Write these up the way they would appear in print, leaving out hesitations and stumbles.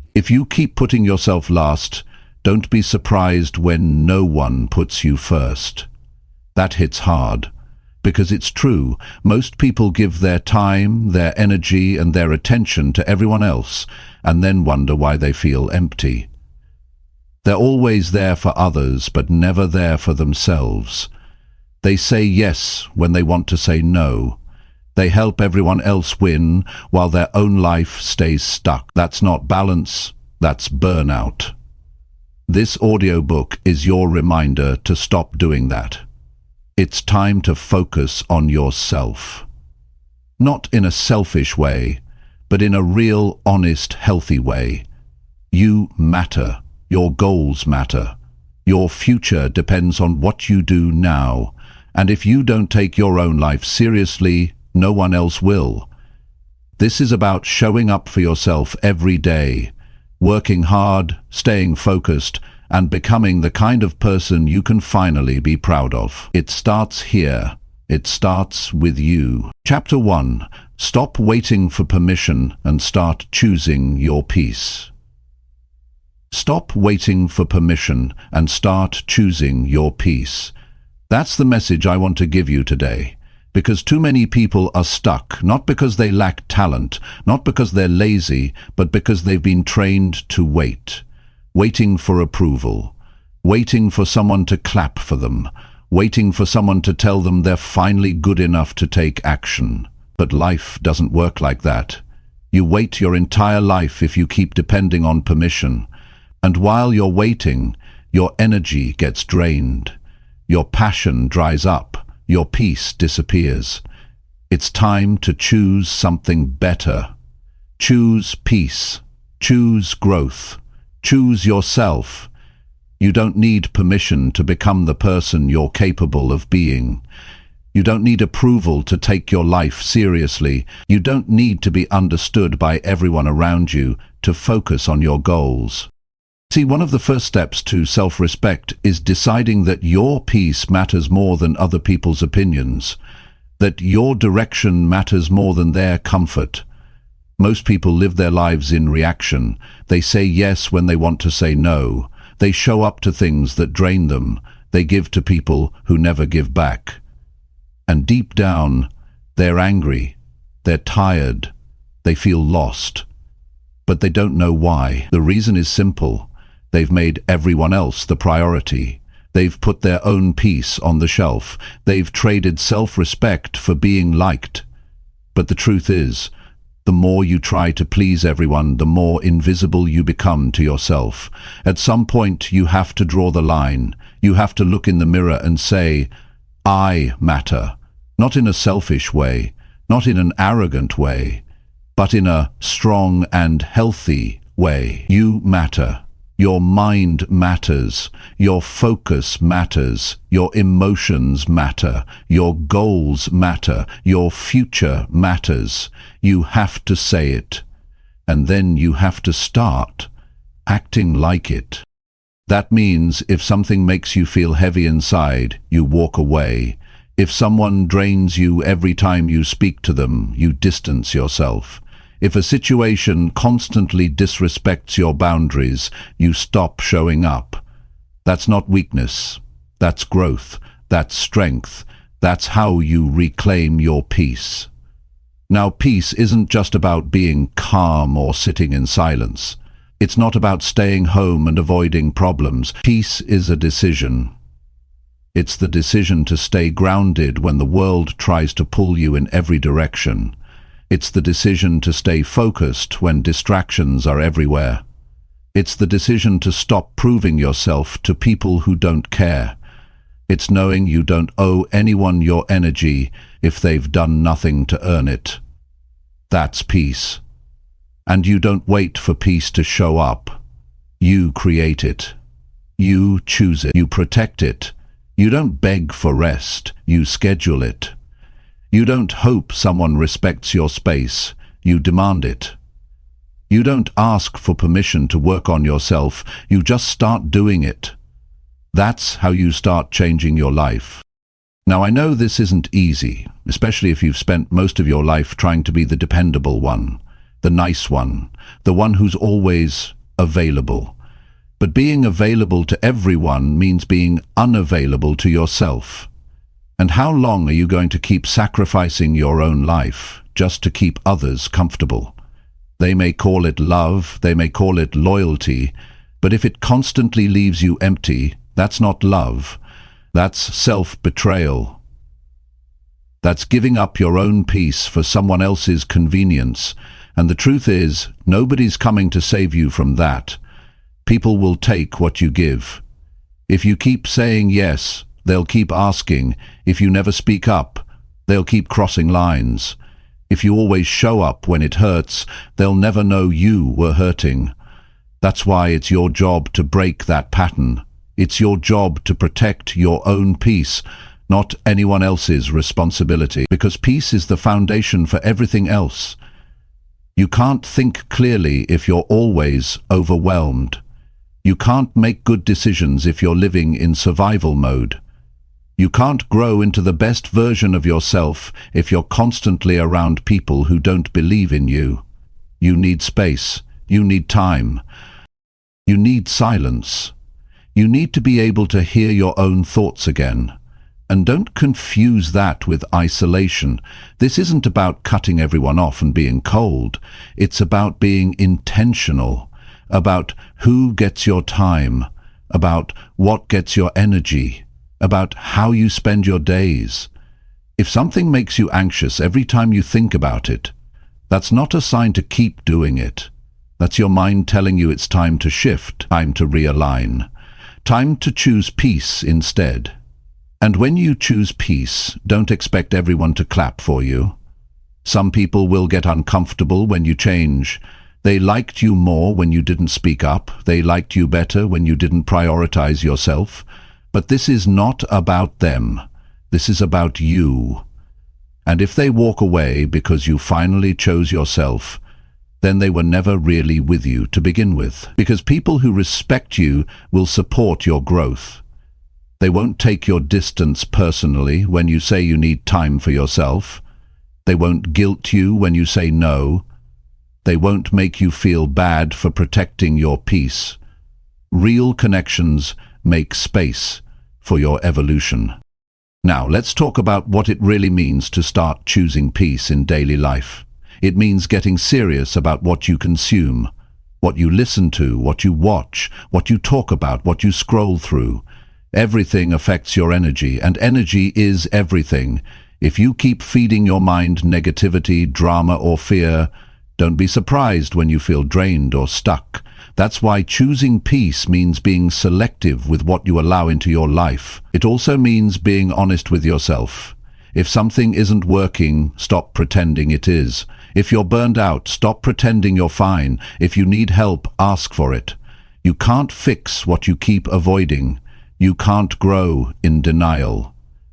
If you keep putting yourself last, don't be surprised when no one puts you first. That hits hard, because it's true. Most people give their time, their energy, and their attention to everyone else, and then wonder why they feel empty. They're always there for others, but never there for themselves. They say yes when they want to say no. They help everyone else win while their own life stays stuck. That's not balance, that's burnout. This audiobook is your reminder to stop doing that. It's time to focus on yourself. Not in a selfish way, but in a real, honest, healthy way. You matter. Your goals matter. Your future depends on what you do now. And if you don't take your own life seriously, no one else will. This is about showing up for yourself every day, working hard, staying focused, and becoming the kind of person you can finally be proud of. It starts here. It starts with you. Chapter 1. Stop waiting for permission and start choosing your peace. Stop waiting for permission and start choosing your peace. That's the message I want to give you today. Because too many people are stuck, not because they lack talent, not because they're lazy, but because they've been trained to wait. Waiting for approval, waiting for someone to clap for them, waiting for someone to tell them they're finally good enough to take action. But life doesn't work like that. You wait your entire life if you keep depending on permission. And while you're waiting, your energy gets drained. Your passion dries up. Your peace disappears. It's time to choose something better. Choose peace. Choose growth. Choose yourself. You don't need permission to become the person you're capable of being. You don't need approval to take your life seriously. You don't need to be understood by everyone around you to focus on your goals. See, one of the first steps to self-respect is deciding that your peace matters more than other people's opinions, that your direction matters more than their comfort. Most people live their lives in reaction. They say yes when they want to say no. They show up to things that drain them. They give to people who never give back. And deep down, they're angry. They're tired. They feel lost. But they don't know why. The reason is simple. They've made everyone else the priority. They've put their own peace on the shelf. They've traded self-respect for being liked. But the truth is, the more you try to please everyone, the more invisible you become to yourself. At some point, you have to draw the line. You have to look in the mirror and say, I matter. Not in a selfish way, not in an arrogant way, but in a strong and healthy way. You matter. Your mind matters, your focus matters, your emotions matter, your goals matter, your future matters. You have to say it, and then you have to start acting like it. That means if something makes you feel heavy inside, you walk away. If someone drains you every time you speak to them, you distance yourself. If a situation constantly disrespects your boundaries, you stop showing up. That's not weakness. That's growth. That's strength. That's how you reclaim your peace. Now, peace isn't just about being calm or sitting in silence. It's not about staying home and avoiding problems. Peace is a decision. It's the decision to stay grounded when the world tries to pull you in every direction. It's the decision to stay focused when distractions are everywhere. It's the decision to stop proving yourself to people who don't care. It's knowing you don't owe anyone your energy if they've done nothing to earn it. That's peace. And you don't wait for peace to show up. You create it. You choose it. You protect it. You don't beg for rest. You schedule it. You don't hope someone respects your space. You demand it. You don't ask for permission to work on yourself. You just start doing it. That's how you start changing your life. Now, I know this isn't easy, especially if you've spent most of your life trying to be the dependable one, the nice one, the one who's always available. But being available to everyone means being unavailable to yourself. And how long are you going to keep sacrificing your own life just to keep others comfortable? They may call it love, they may call it loyalty, but if it constantly leaves you empty, that's not love. That's self-betrayal. That's giving up your own peace for someone else's convenience. And the truth is, nobody's coming to save you from that. People will take what you give. If you keep saying yes, they'll keep asking. If you never speak up, they'll keep crossing lines. If you always show up when it hurts, they'll never know you were hurting. That's why it's your job to break that pattern. It's your job to protect your own peace, not anyone else's responsibility, because peace is the foundation for everything else. You can't think clearly if you're always overwhelmed. You can't make good decisions if you're living in survival mode. You can't grow into the best version of yourself if you're constantly around people who don't believe in you. You need space. You need time. You need silence. You need to be able to hear your own thoughts again. And don't confuse that with isolation. This isn't about cutting everyone off and being cold. It's about being intentional, about who gets your time, about what gets your energy, about how you spend your days. If something makes you anxious every time you think about it, that's not a sign to keep doing it. That's your mind telling you it's time to shift, time to realign, time to choose peace instead. And when you choose peace, don't expect everyone to clap for you. Some people will get uncomfortable when you change. They liked you more when you didn't speak up. They liked you better when you didn't prioritize yourself. But this is not about them. This is about you. And if they walk away because you finally chose yourself, then they were never really with you to begin with. Because people who respect you will support your growth. They won't take your distance personally when you say you need time for yourself. They won't guilt you when you say no. They won't make you feel bad for protecting your peace. Real connections make space for your evolution. Now, let's talk about what it really means to start choosing peace in daily life. It means getting serious about what you consume, what you listen to, what you watch, what you talk about, what you scroll through. Everything affects your energy, and energy is everything. If you keep feeding your mind negativity, drama, or fear, don't be surprised when you feel drained or stuck. That's why choosing peace means being selective with what you allow into your life. It also means being honest with yourself. If something isn't working, stop pretending it is. If you're burned out, stop pretending you're fine. If you need help, ask for it. You can't fix what you keep avoiding. You can't grow in denial.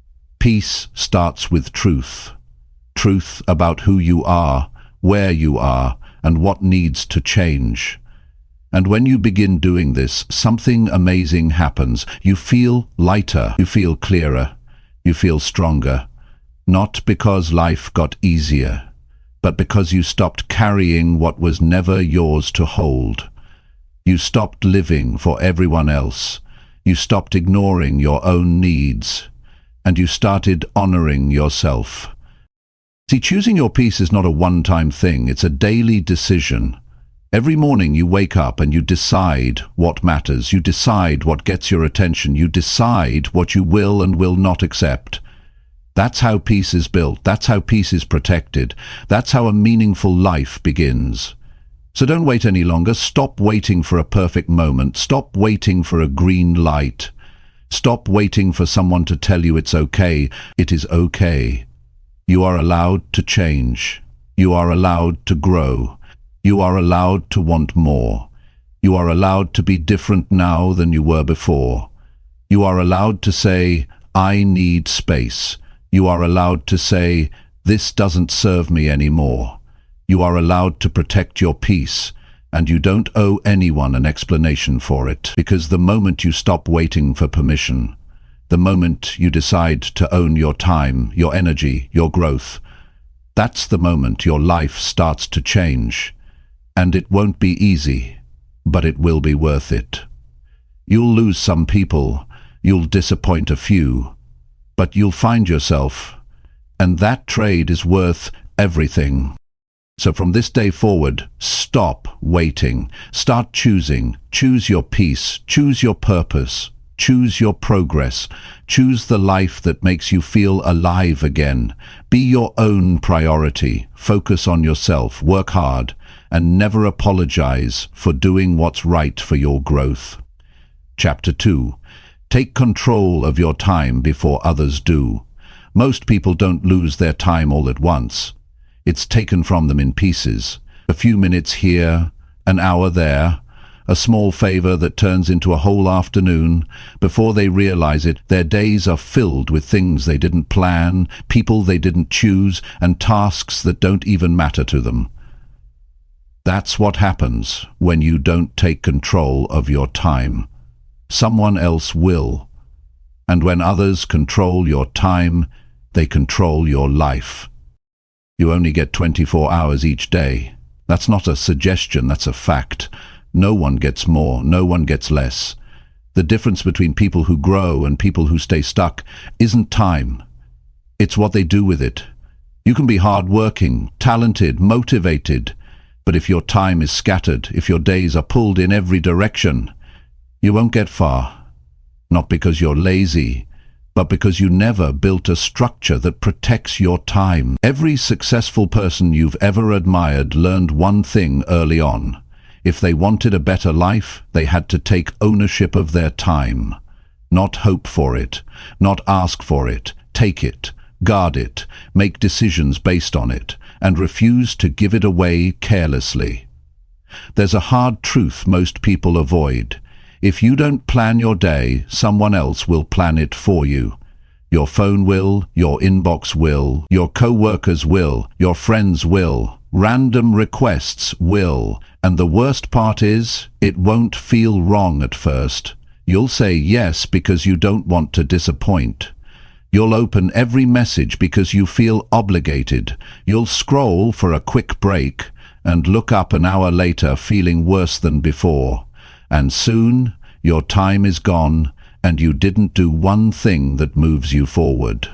Peace starts with truth. Truth about who you are, where you are, and what needs to change. And when you begin doing this, something amazing happens. You feel lighter, you feel clearer, you feel stronger. Not because life got easier, but because you stopped carrying what was never yours to hold. You stopped living for everyone else. You stopped ignoring your own needs, and you started honoring yourself. See, choosing your peace is not a one-time thing. It's a daily decision. Every morning you wake up and you decide what matters. You decide what gets your attention. You decide what you will and will not accept. That's how peace is built. That's how peace is protected. That's how a meaningful life begins. So don't wait any longer. Stop waiting for a perfect moment. Stop waiting for a green light. Stop waiting for someone to tell you it's okay. It is okay. You are allowed to change. You are allowed to grow. You are allowed to want more. You are allowed to be different now than you were before. You are allowed to say, I need space. You are allowed to say, this doesn't serve me anymore. You are allowed to protect your peace, and you don't owe anyone an explanation for it, because the moment you stop waiting for permission, the moment you decide to own your time, your energy, your growth, that's the moment your life starts to change. And it won't be easy. but it will be worth it. You'll lose some people, you'll disappoint a few, but you'll find yourself, and that trade is worth everything. So from this day forward, stop waiting. Start choosing. Choose your peace. Choose your purpose. Choose your progress. Choose the life that makes you feel alive again. Be your own priority. Focus on yourself. Work hard. And never apologize for doing what's right for your growth. Chapter 2. Take control of your time before others do. Most people don't lose their time all at once. It's taken from them in pieces. A few minutes here, an hour there, a small favor that turns into a whole afternoon. Before they realize it, their days are filled with things they didn't plan, people they didn't choose, and tasks that don't even matter to them. That's what happens when you don't take control of your time. Someone else will. And when others control your time, they control your life. You only get 24 hours each day. That's not a suggestion, that's a fact. No one gets more, no one gets less. The difference between people who grow and people who stay stuck isn't time. It's what they do with it. You can be hard-working, talented, motivated, but if your time is scattered, if your days are pulled in every direction, you won't get far. Not because you're lazy, but because you never built a structure that protects your time. Every successful person you've ever admired learned one thing early on. If they wanted a better life, they had to take ownership of their time. Not hope for it, not ask for it, take it, guard it, make decisions based on it, and refuse to give it away carelessly. There's a hard truth most people avoid. If you don't plan your day, someone else will plan it for you. Your phone will, your inbox will, your co-workers will, your friends will, random requests will, and the worst part is, it won't feel wrong at first. You'll say yes because you don't want to disappoint. You'll open every message because you feel obligated. You'll scroll for a quick break and look up an hour later feeling worse than before. And soon, your time is gone, and you didn't do one thing that moves you forward.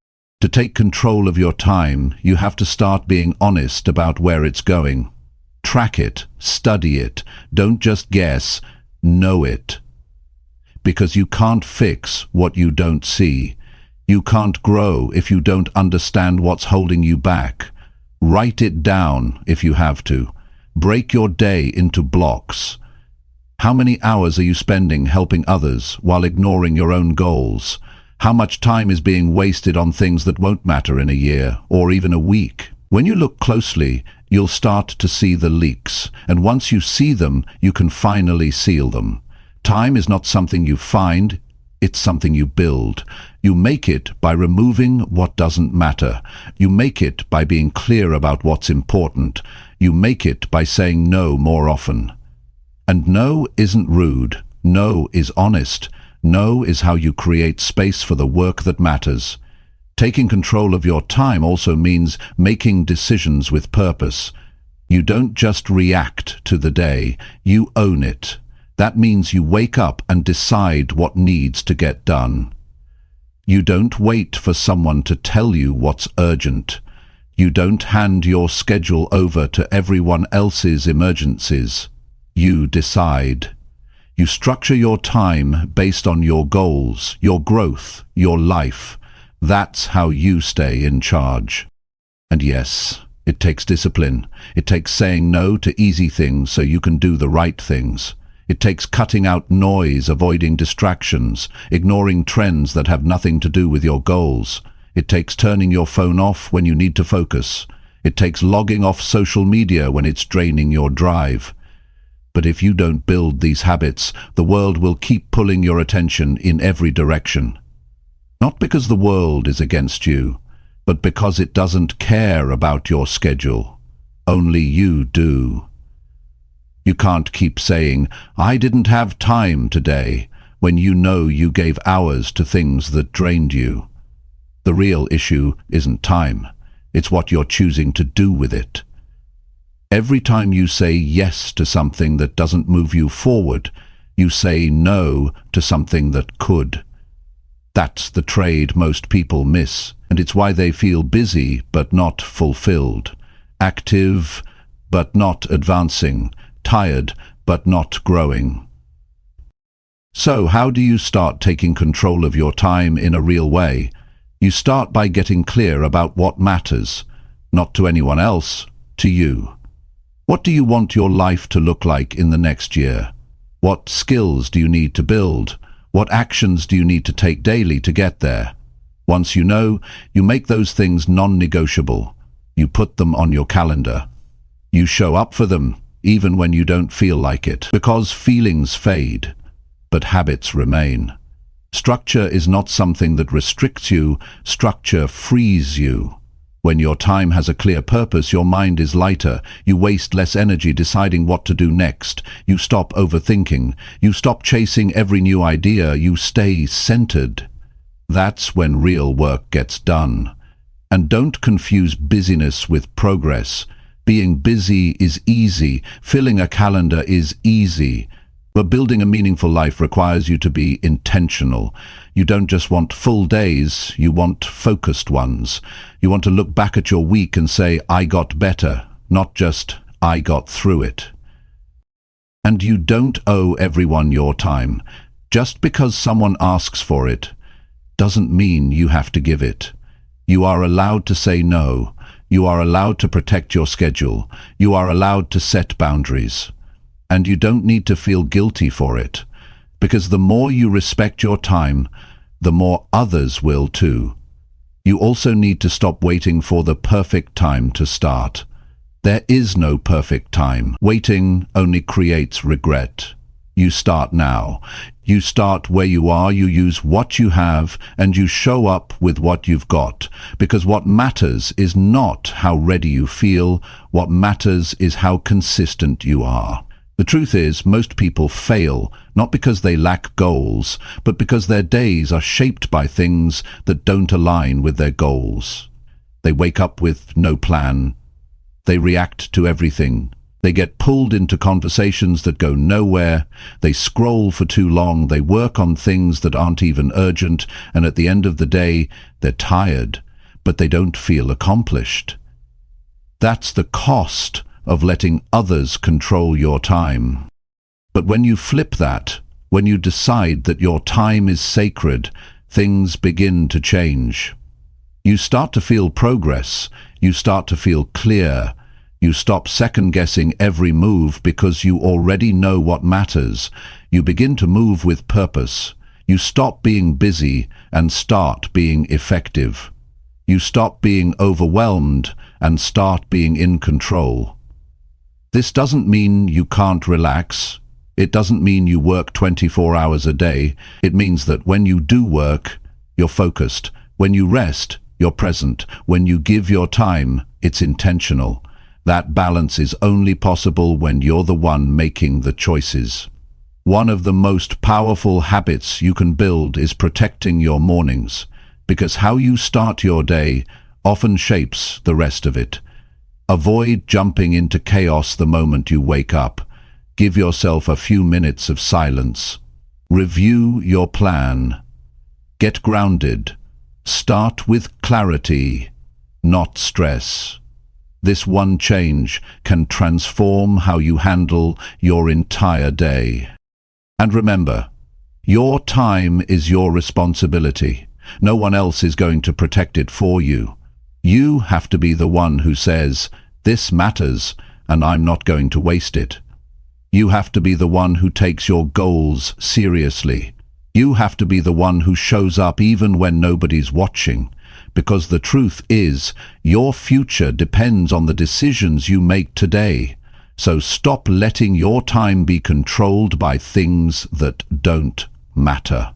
To take control of your time, you have to start being honest about where it's going. Track it, study it, don't just guess, know it. Because you can't fix what you don't see. You can't grow if you don't understand what's holding you back. Write it down if you have to. Break your day into blocks. How many hours are you spending helping others while ignoring your own goals? How much time is being wasted on things that won't matter in a year or even a week? When you look closely, you'll start to see the leaks, and once you see them, you can finally seal them. Time is not something you find, it's something you build. You make it by removing what doesn't matter. You make it by being clear about what's important. You make it by saying no more often. And no isn't rude. No is honest. No is how you create space for the work that matters. Taking control of your time also means making decisions with purpose. You don't just react to the day, you own it. That means you wake up and decide what needs to get done. You don't wait for someone to tell you what's urgent. You don't hand your schedule over to everyone else's emergencies. You decide. You structure your time based on your goals, your growth, your life. That's how you stay in charge. And yes, it takes discipline. It takes saying no to easy things so you can do the right things. It takes cutting out noise, avoiding distractions, ignoring trends that have nothing to do with your goals. It takes turning your phone off when you need to focus. It takes logging off social media when it's draining your drive. But if you don't build these habits, the world will keep pulling your attention in every direction. Not because the world is against you, but because it doesn't care about your schedule. Only you do. You can't keep saying, "I didn't have time today," when you know you gave hours to things that drained you. The real issue isn't time. It's what you're choosing to do with it. Every time you say yes to something that doesn't move you forward, you say no to something that could. That's the trade most people miss, and it's why they feel busy but not fulfilled, active but not advancing, tired but not growing. So how do you start taking control of your time in a real way? You start by getting clear about what matters, not to anyone else, to you. What do you want your life to look like in the next year? What skills do you need to build? What actions do you need to take daily to get there? Once you know, you make those things non-negotiable. You put them on your calendar. You show up for them, even when you don't feel like it, because feelings fade, but habits remain. Structure is not something that restricts you, structure frees you. When your time has a clear purpose, your mind is lighter. You waste less energy deciding what to do next. You stop overthinking. You stop chasing every new idea. You stay centered. That's when real work gets done. And don't confuse busyness with progress. Being busy is easy. Filling a calendar is easy. But building a meaningful life requires you to be intentional. You don't just want full days, you want focused ones. You want to look back at your week and say, I got better, not just, I got through it. And you don't owe everyone your time. Just because someone asks for it doesn't mean you have to give it. You are allowed to say no. You are allowed to protect your schedule. You are allowed to set boundaries. And you don't need to feel guilty for it, because the more you respect your time, the more others will too. You also need to stop waiting for the perfect time to start. There is no perfect time. Waiting only creates regret. You start now. You start where you are, you use what you have, and you show up with what you've got. Because what matters is not how ready you feel. What matters is how consistent you are. The truth is, most people fail, not because they lack goals, but because their days are shaped by things that don't align with their goals. They wake up with no plan. They react to everything. They get pulled into conversations that go nowhere. They scroll for too long. They work on things that aren't even urgent. And at the end of the day, they're tired, but they don't feel accomplished. That's the cost of letting others control your time. But when you flip that, when you decide that your time is sacred, things begin to change. You start to feel progress. You start to feel clear. You stop second-guessing every move because you already know what matters. You begin to move with purpose. You stop being busy and start being effective. You stop being overwhelmed and start being in control. This doesn't mean you can't relax. It doesn't mean you work 24 hours a day. It means that when you do work, you're focused. When you rest, you're present. When you give your time, it's intentional. That balance is only possible when you're the one making the choices. One of the most powerful habits you can build is protecting your mornings, because how you start your day often shapes the rest of it. Avoid jumping into chaos the moment you wake up. Give yourself a few minutes of silence. Review your plan. Get grounded. Start with clarity, not stress. This one change can transform how you handle your entire day. And remember, your time is your responsibility. No one else is going to protect it for you. You have to be the one who says, this matters, and I'm not going to waste it. You have to be the one who takes your goals seriously. You have to be the one who shows up even when nobody's watching. Because the truth is, your future depends on the decisions you make today. So stop letting your time be controlled by things that don't matter.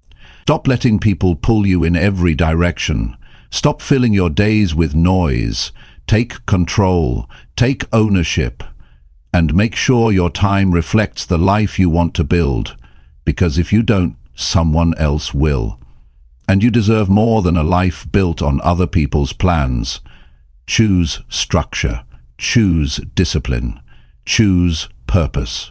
Stop letting people pull you in every direction. Stop filling your days with noise. Take control. Take ownership. And make sure your time reflects the life you want to build. Because if you don't, someone else will. And you deserve more than a life built on other people's plans. Choose structure. Choose discipline. Choose purpose.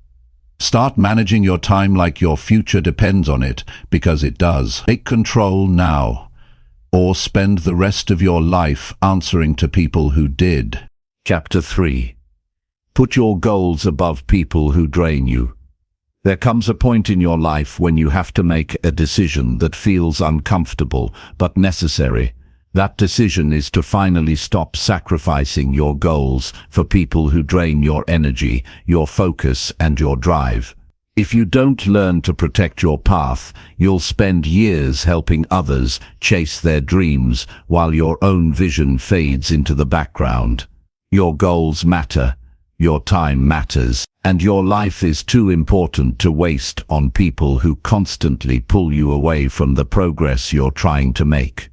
Start managing your time like your future depends on it, because it does. Take control now, or spend the rest of your life answering to people who did. Chapter 3. Put your goals above people who drain you. There comes a point in your life when you have to make a decision that feels uncomfortable but necessary. That decision is to finally stop sacrificing your goals for people who drain your energy, your focus, and your drive. If you don't learn to protect your path, you'll spend years helping others chase their dreams while your own vision fades into the background. Your goals matter, your time matters, and your life is too important to waste on people who constantly pull you away from the progress you're trying to make.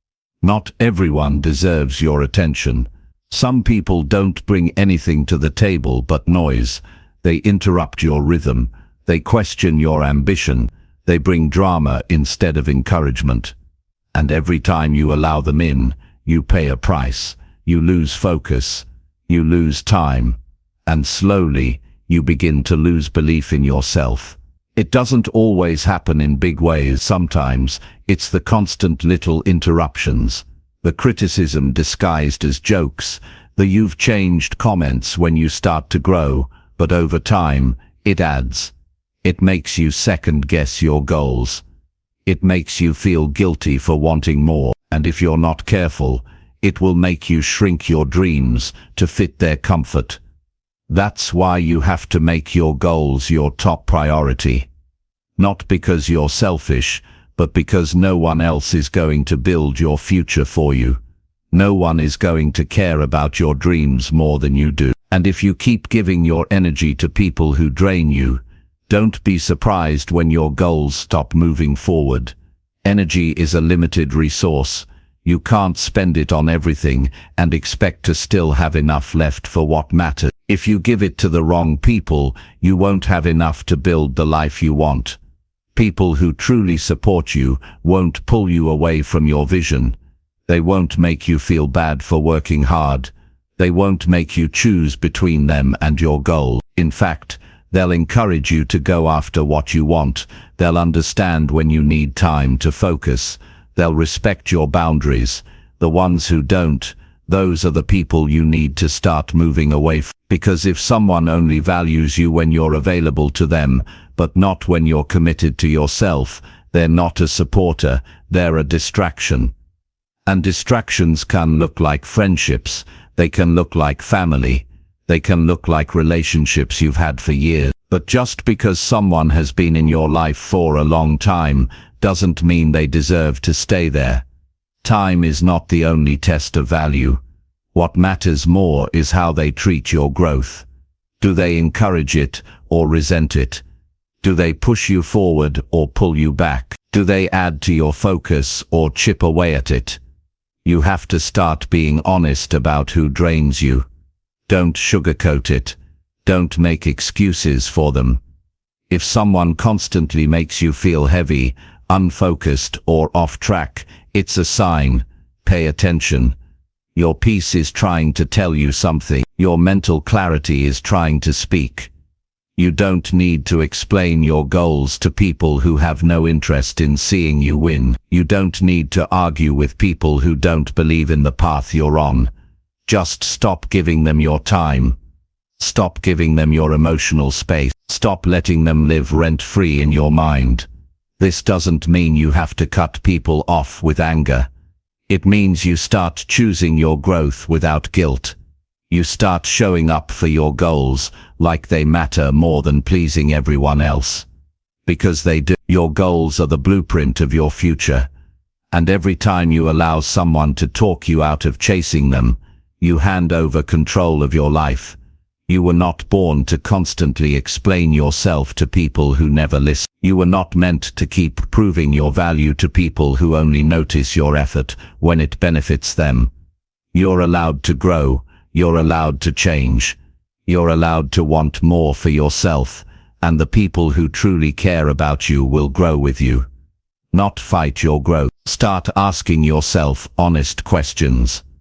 Not everyone deserves your attention. Some people don't bring anything to the table but noise. They interrupt your rhythm. They question your ambition. They bring drama instead of encouragement. And every time you allow them in, you pay a price. You lose focus. You lose time. And slowly, you begin to lose belief in yourself. It doesn't always happen in big ways. Sometimes it's the constant little interruptions, the criticism disguised as jokes, the "you've changed" comments when you start to grow, but over time, it adds. It makes you second-guess your goals. It makes you feel guilty for wanting more, and if you're not careful, it will make you shrink your dreams to fit their comfort. That's why you have to make your goals your top priority. Not because you're selfish, but because no one else is going to build your future for you. No one is going to care about your dreams more than you do. And if you keep giving your energy to people who drain you, don't be surprised when your goals stop moving forward. Energy is a limited resource. You can't spend it on everything and expect to still have enough left for what matters. If you give it to the wrong people, you won't have enough to build the life you want. People who truly support you won't pull you away from your vision. They won't make you feel bad for working hard. They won't make you choose between them and your goal. In fact, they'll encourage you to go after what you want. They'll understand when you need time to focus. They'll respect your boundaries. The ones who don't, those are the people you need to start moving away from. Because if someone only values you when you're available to them, but not when you're committed to yourself, they're not a supporter, they're a distraction. And distractions can look like friendships, they can look like family, they can look like relationships you've had for years. But just because someone has been in your life for a long time, doesn't mean they deserve to stay there. Time is not the only test of value. What matters more is how they treat your growth. Do they encourage it or resent it? Do they push you forward or pull you back? Do they add to your focus or chip away at it? You have to start being honest about who drains you. Don't sugarcoat it. Don't make excuses for them. If someone constantly makes you feel heavy, unfocused, or off track, it's a sign. Pay attention. Your peace is trying to tell you something. Your mental clarity is trying to speak. You don't need to explain your goals to people who have no interest in seeing you win. You don't need to argue with people who don't believe in the path you're on. Just stop giving them your time. Stop giving them your emotional space. Stop letting them live rent-free in your mind. This doesn't mean you have to cut people off with anger. It means you start choosing your growth without guilt. You start showing up for your goals like they matter more than pleasing everyone else. Because they do. Your goals are the blueprint of your future. And every time you allow someone to talk you out of chasing them, you hand over control of your life. You were not born to constantly explain yourself to people who never listen. You were not meant to keep proving your value to people who only notice your effort when it benefits them. You're allowed to grow. You're allowed to change. You're allowed to want more for yourself, and the people who truly care about you will grow with you. Not fight your growth. Start asking yourself honest questions.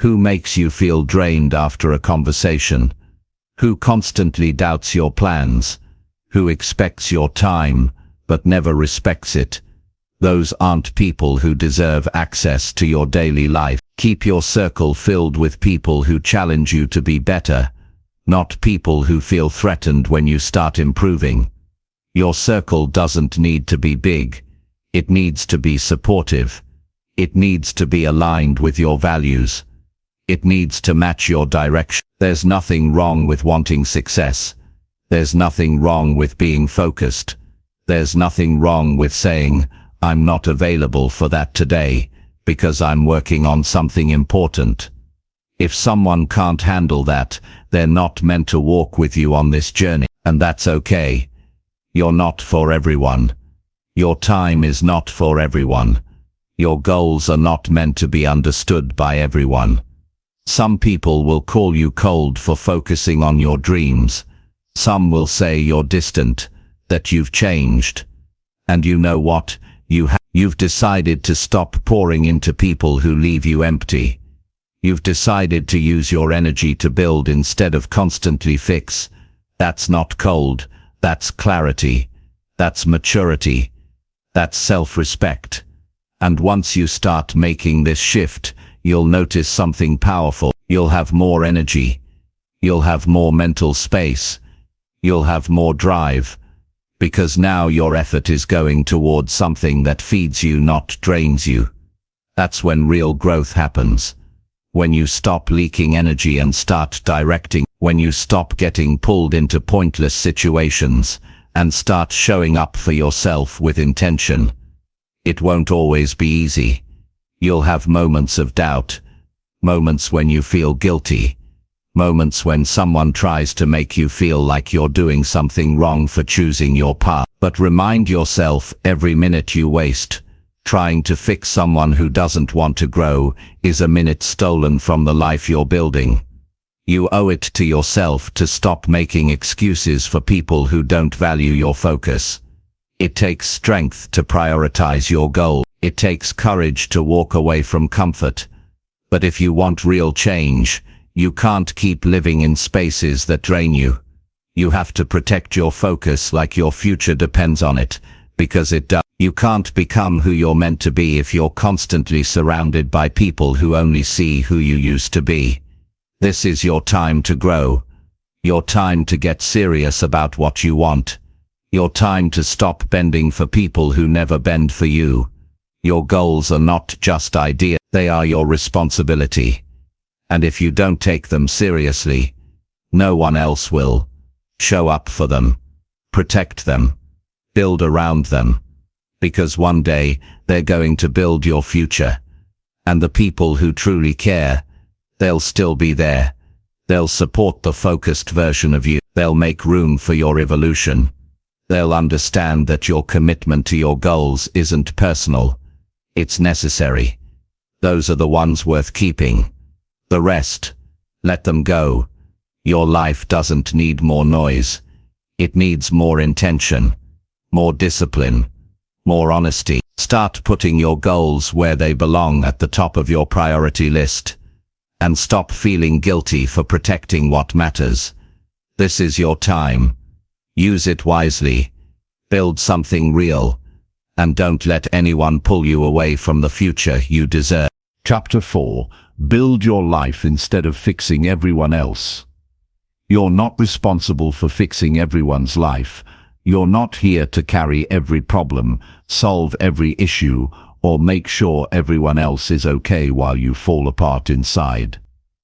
Who makes you feel drained after a conversation? Who constantly doubts your plans? Who expects your time, but never respects it? Those aren't people who deserve access to your daily life. Keep your circle filled with people who challenge you to be better, not people who feel threatened when you start improving. Your circle doesn't need to be big. It needs to be supportive. It needs to be aligned with your values. It needs to match your direction. There's nothing wrong with wanting success. There's nothing wrong with being focused. There's nothing wrong with saying, I'm not available for that today, because I'm working on something important. If someone can't handle that, they're not meant to walk with you on this journey, and that's okay. You're not for everyone. Your time is not for everyone. Your goals are not meant to be understood by everyone. Some people will call you cold for focusing on your dreams. Some will say you're distant, that you've changed. And you know what? You've decided to stop pouring into people who leave you empty. You've decided to use your energy to build instead of constantly fix. That's not cold. That's clarity. That's maturity. That's self-respect. And once you start making this shift, you'll notice something powerful. You'll have more energy. You'll have more mental space. You'll have more drive. Because now your effort is going towards something that feeds you, not drains you. That's when real growth happens. When you stop leaking energy and start directing. When you stop getting pulled into pointless situations and start showing up for yourself with intention. It won't always be easy. You'll have moments of doubt, moments when you feel guilty, moments when someone tries to make you feel like you're doing something wrong for choosing your path. But remind yourself, every minute you waste trying to fix someone who doesn't want to grow is a minute stolen from the life you're building. You owe it to yourself to stop making excuses for people who don't value your focus. It takes strength to prioritize your goal. It takes courage to walk away from comfort. But if you want real change, you can't keep living in spaces that drain you. You have to protect your focus like your future depends on it, because it does. You can't become who you're meant to be if you're constantly surrounded by people who only see who you used to be. This is your time to grow. Your time to get serious about what you want. Your time to stop bending for people who never bend for you. Your goals are not just ideas, they are your responsibility. And if you don't take them seriously, no one else will. Show up for them. Protect them. Build around them. Because one day, they're going to build your future. And the people who truly care, they'll still be there. They'll support the focused version of you. They'll make room for your evolution. They'll understand that your commitment to your goals isn't personal. It's necessary. Those are the ones worth keeping. The rest, let them go. Your life doesn't need more noise. It needs more intention, more discipline, more honesty. Start putting your goals where they belong, at the top of your priority list. And stop feeling guilty for protecting what matters. This is your time. Use it wisely. Build something real. And don't let anyone pull you away from the future you deserve. Chapter 4. Build your life instead of fixing everyone else. You're not responsible for fixing everyone's life. You're not here to carry every problem, solve every issue, or make sure everyone else is okay while you fall apart inside.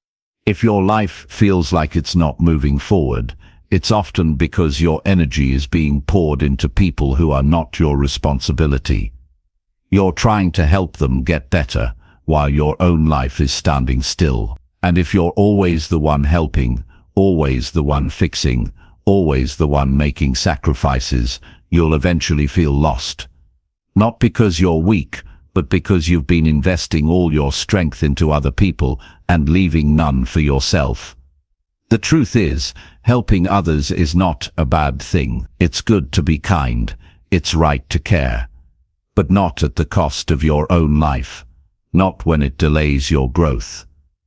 If your life feels like it's not moving forward, it's often because your energy is being poured into people who are not your responsibility. You're trying to help them get better, while your own life is standing still. And if you're always the one helping, always the one fixing, always the one making sacrifices, you'll eventually feel lost. Not because you're weak, but because you've been investing all your strength into other people and leaving none for yourself. The truth is, helping others is not a bad thing. It's good to be kind. It's right to care. But not at the cost of your own life. Not when it delays your growth.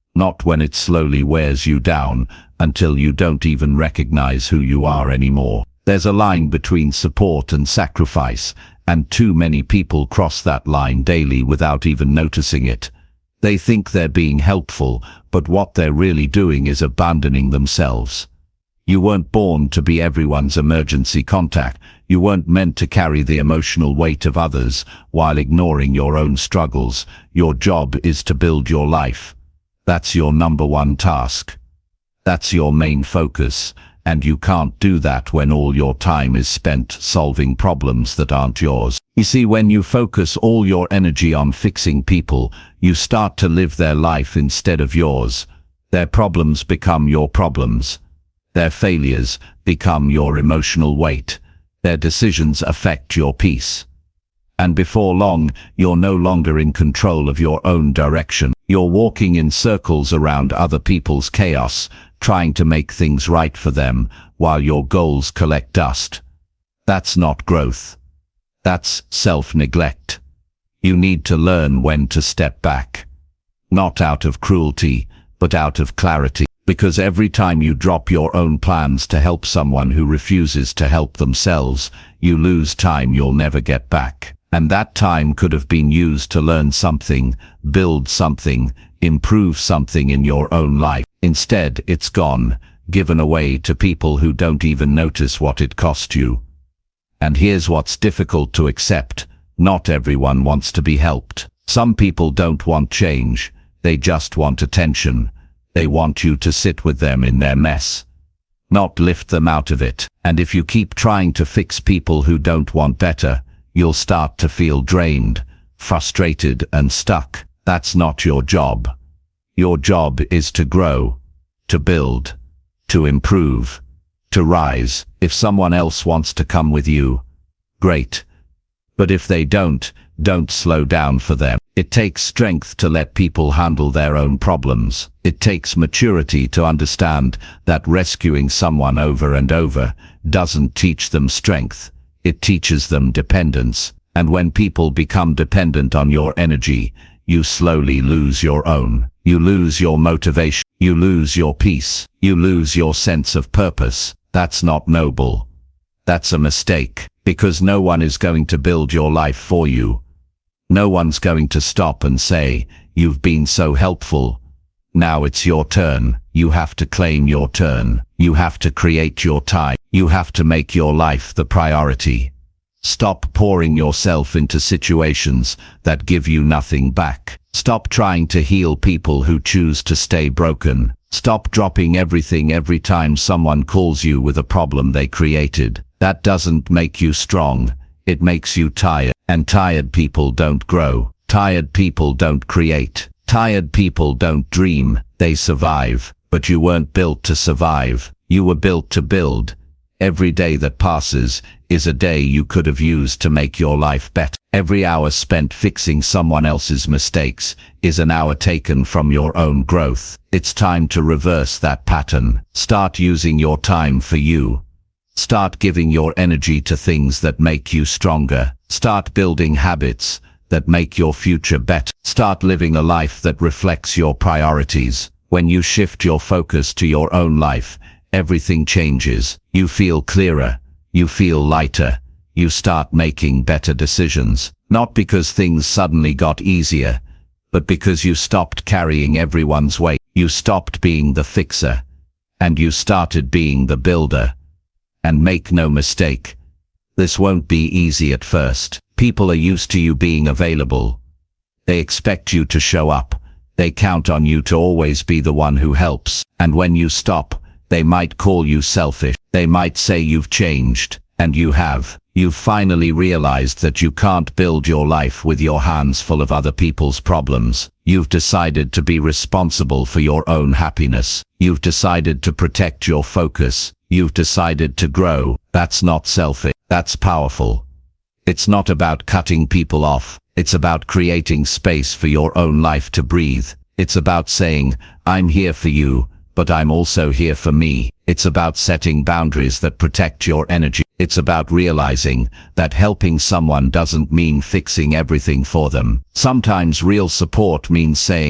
not when it slowly wears you down until you don't even recognize who you are anymore. There's a line between support and sacrifice, and too many people cross that line daily without even noticing it. They think they're being helpful, but what they're really doing is abandoning themselves. You weren't born to be everyone's emergency contact. You weren't meant to carry the emotional weight of others while ignoring your own struggles. Your job is to build your life. That's your number one task. That's your main focus, and you can't do that when all your time is spent solving problems that aren't yours. You see, when you focus all your energy on fixing people, you start to live their life instead of yours. Their problems become your problems. Their failures become your emotional weight. Their decisions affect your peace. And before long, you're no longer in control of your own direction. You're walking in circles around other people's chaos, trying to make things right for them while your goals collect dust. That's not growth. That's self-neglect. You need to learn when to step back. Not out of cruelty, but out of clarity. Because every time you drop your own plans to help someone who refuses to help themselves, you lose time you'll never get back. And that time could have been used to learn something, build something, improve something in your own life. Instead, it's gone, given away to people who don't even notice what it cost you. And here's what's difficult to accept. Not everyone wants to be helped. Some people don't want change. They just want attention. They want you to sit with them in their mess, not lift them out of it. And if you keep trying to fix people who don't want better, you'll start to feel drained, frustrated, and stuck. That's not your job. Your job is to grow, to build, to improve, to rise. If someone else wants to come with you, great. But if they don't slow down for them. It takes strength to let people handle their own problems. It takes maturity to understand that rescuing someone over and over doesn't teach them strength. It teaches them dependence. And when people become dependent on your energy, you slowly lose your own. You lose your motivation. You lose your peace. You lose your sense of purpose. That's not noble. That's a mistake, because no one is going to build your life for you. No one's going to stop and say, "You've been so helpful. Now it's your turn." You have to claim your turn. You have to create your time. You have to make your life the priority. Stop pouring yourself into situations that give you nothing back. Stop trying to heal people who choose to stay broken. Stop dropping everything every time someone calls you with a problem they created. That doesn't make you strong. It makes you tired. And tired people don't grow. Tired people don't create. Tired people don't dream. They survive. But you weren't built to survive. You were built to build. Every day that passes is a day you could have used to make your life better. Every hour spent fixing someone else's mistakes is an hour taken from your own growth. It's time to reverse that pattern. Start using your time for you. Start giving your energy to things that make you stronger. Start building habits that make your future better. Start living a life that reflects your priorities. When you shift your focus to your own life, everything changes. You feel clearer. You feel lighter. You start making better decisions. Not because things suddenly got easier, but because you stopped carrying everyone's weight. You stopped being the fixer, and you started being the builder. And make no mistake, this won't be easy at first. People are used to you being available. They expect you to show up. They count on you to always be the one who helps. And when you stop, they might call you selfish. They might say you've changed. And you have. You've finally realized that you can't build your life with your hands full of other people's problems. You've decided to be responsible for your own happiness. You've decided to protect your focus. You've decided to grow. That's not selfish. That's powerful. It's not about cutting people off. It's about creating space for your own life to breathe. It's about saying, "I'm here for you, but I'm also here for me." It's about setting boundaries that protect your energy. It's about realizing that helping someone doesn't mean fixing everything for them. Sometimes real support means saying,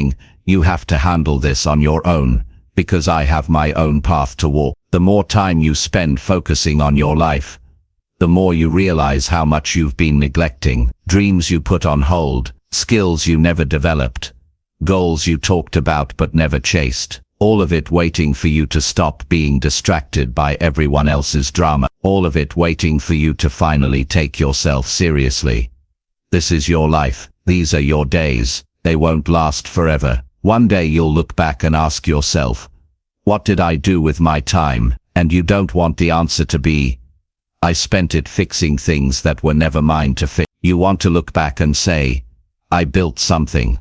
You have to handle this on your own, because I have my own path to walk. The more time you spend focusing on your life, the more you realize how much you've been neglecting. Dreams you put on hold, skills you never developed, goals you talked about but never chased. All of it waiting for you to stop being distracted by everyone else's drama. All of it waiting for you to finally take yourself seriously. This is your life. These are your days. They won't last forever. One day you'll look back and ask yourself, what did I do with my time? And you don't want the answer to be, I spent it fixing things that were never mine to fix. You want to look back and say, I built something.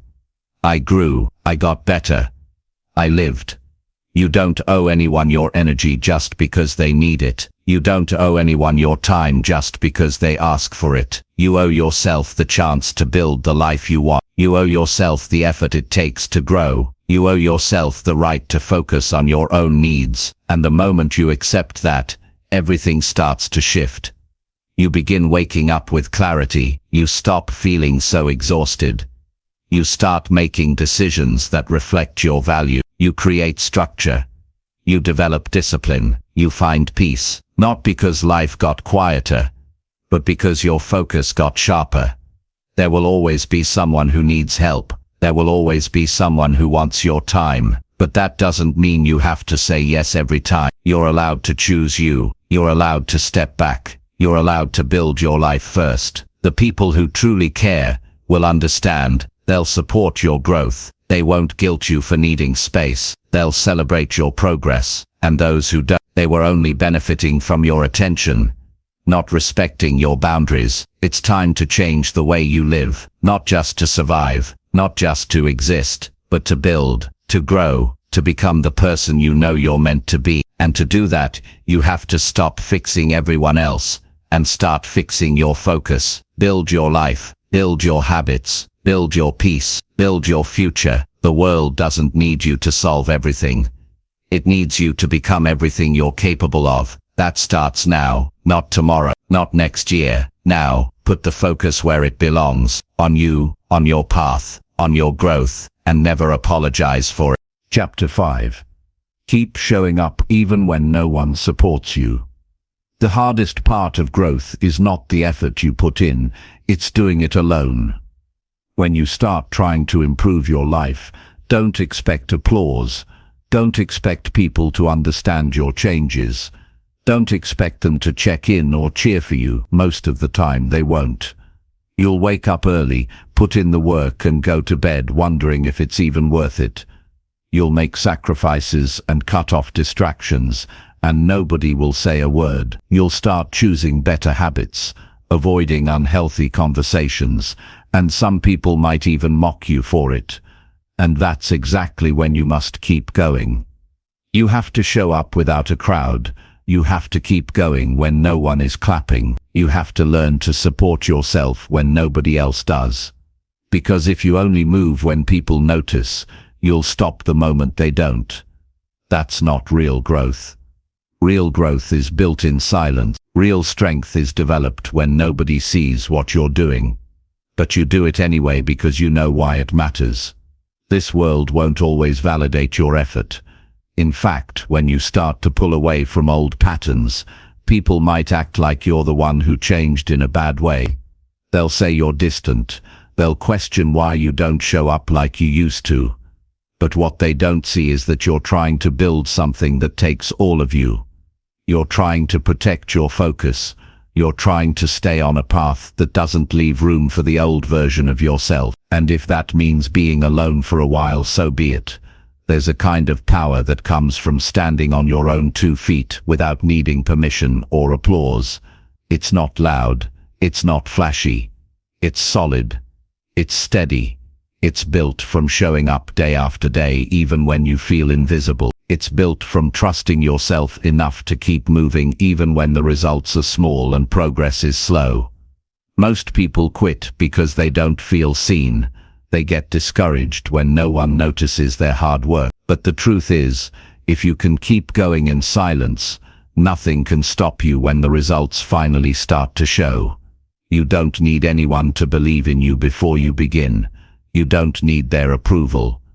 I grew. I got better. I lived. You don't owe anyone your energy just because they need it. You don't owe anyone your time just because they ask for it. You owe yourself the chance to build the life you want. You owe yourself the effort it takes to grow. You owe yourself the right to focus on your own needs. And the moment you accept that, everything starts to shift. You begin waking up with clarity. You stop feeling so exhausted. You start making decisions that reflect your value. You create structure. You develop discipline. You find peace. Not because life got quieter, but because your focus got sharper. There will always be someone who needs help. There will always be someone who wants your time. But that doesn't mean you have to say yes every time. You're allowed to choose you. You're allowed to step back. You're allowed to build your life first. The people who truly care will understand. They'll support your growth. They won't guilt you for needing space. They'll celebrate your progress. And those who don't, they were only benefiting from your attention, not respecting your boundaries. It's time to change the way you live, not just to survive, not just to exist, but to build, to grow, to become the person you know you're meant to be. And to do that, you have to stop fixing everyone else and start fixing your focus. Build your life, build your habits, build your peace, build your future. The world doesn't need you to solve everything. It needs you to become everything you're capable of. That starts now, not tomorrow, not next year. Now, put the focus where it belongs, on you, on your path, on your growth, and never apologize for it. Chapter 5. Keep showing up even when no one supports you. The hardest part of growth is not the effort you put in, it's doing it alone. When you start trying to improve your life, don't expect applause. Don't expect people to understand your changes. Don't expect them to check in or cheer for you. Most of the time they won't. You'll wake up early, put in the work and go to bed wondering if it's even worth it. You'll make sacrifices and cut off distractions, and nobody will say a word. You'll start choosing better habits, avoiding unhealthy conversations, and some people might even mock you for it. And that's exactly when you must keep going. You have to show up without a crowd. You have to keep going when no one is clapping. You have to learn to support yourself when nobody else does. Because if you only move when people notice, you'll stop the moment they don't. That's not real growth. Real growth is built in silence. Real strength is developed when nobody sees what you're doing. But you do it anyway because you know why it matters. This world won't always validate your effort. In fact, when you start to pull away from old patterns, people might act like you're the one who changed in a bad way. They'll say you're distant. They'll question why you don't show up like you used to. But what they don't see is that you're trying to build something that takes all of you. You're trying to protect your focus. You're trying to stay on a path that doesn't leave room for the old version of yourself. And if that means being alone for a while, so be it. There's a kind of power that comes from standing on your own 2 feet without needing permission or applause. It's not loud. It's not flashy. It's solid. It's steady. It's built from showing up day after day even when you feel invisible. It's built from trusting yourself enough to keep moving even when the results are small and progress is slow. Most people quit because they don't feel seen. They get discouraged when no one notices their hard work. But the truth is, if you can keep going in silence, nothing can stop you when the results finally start to show. You don't need anyone to believe in you before you begin. You don't need their approval.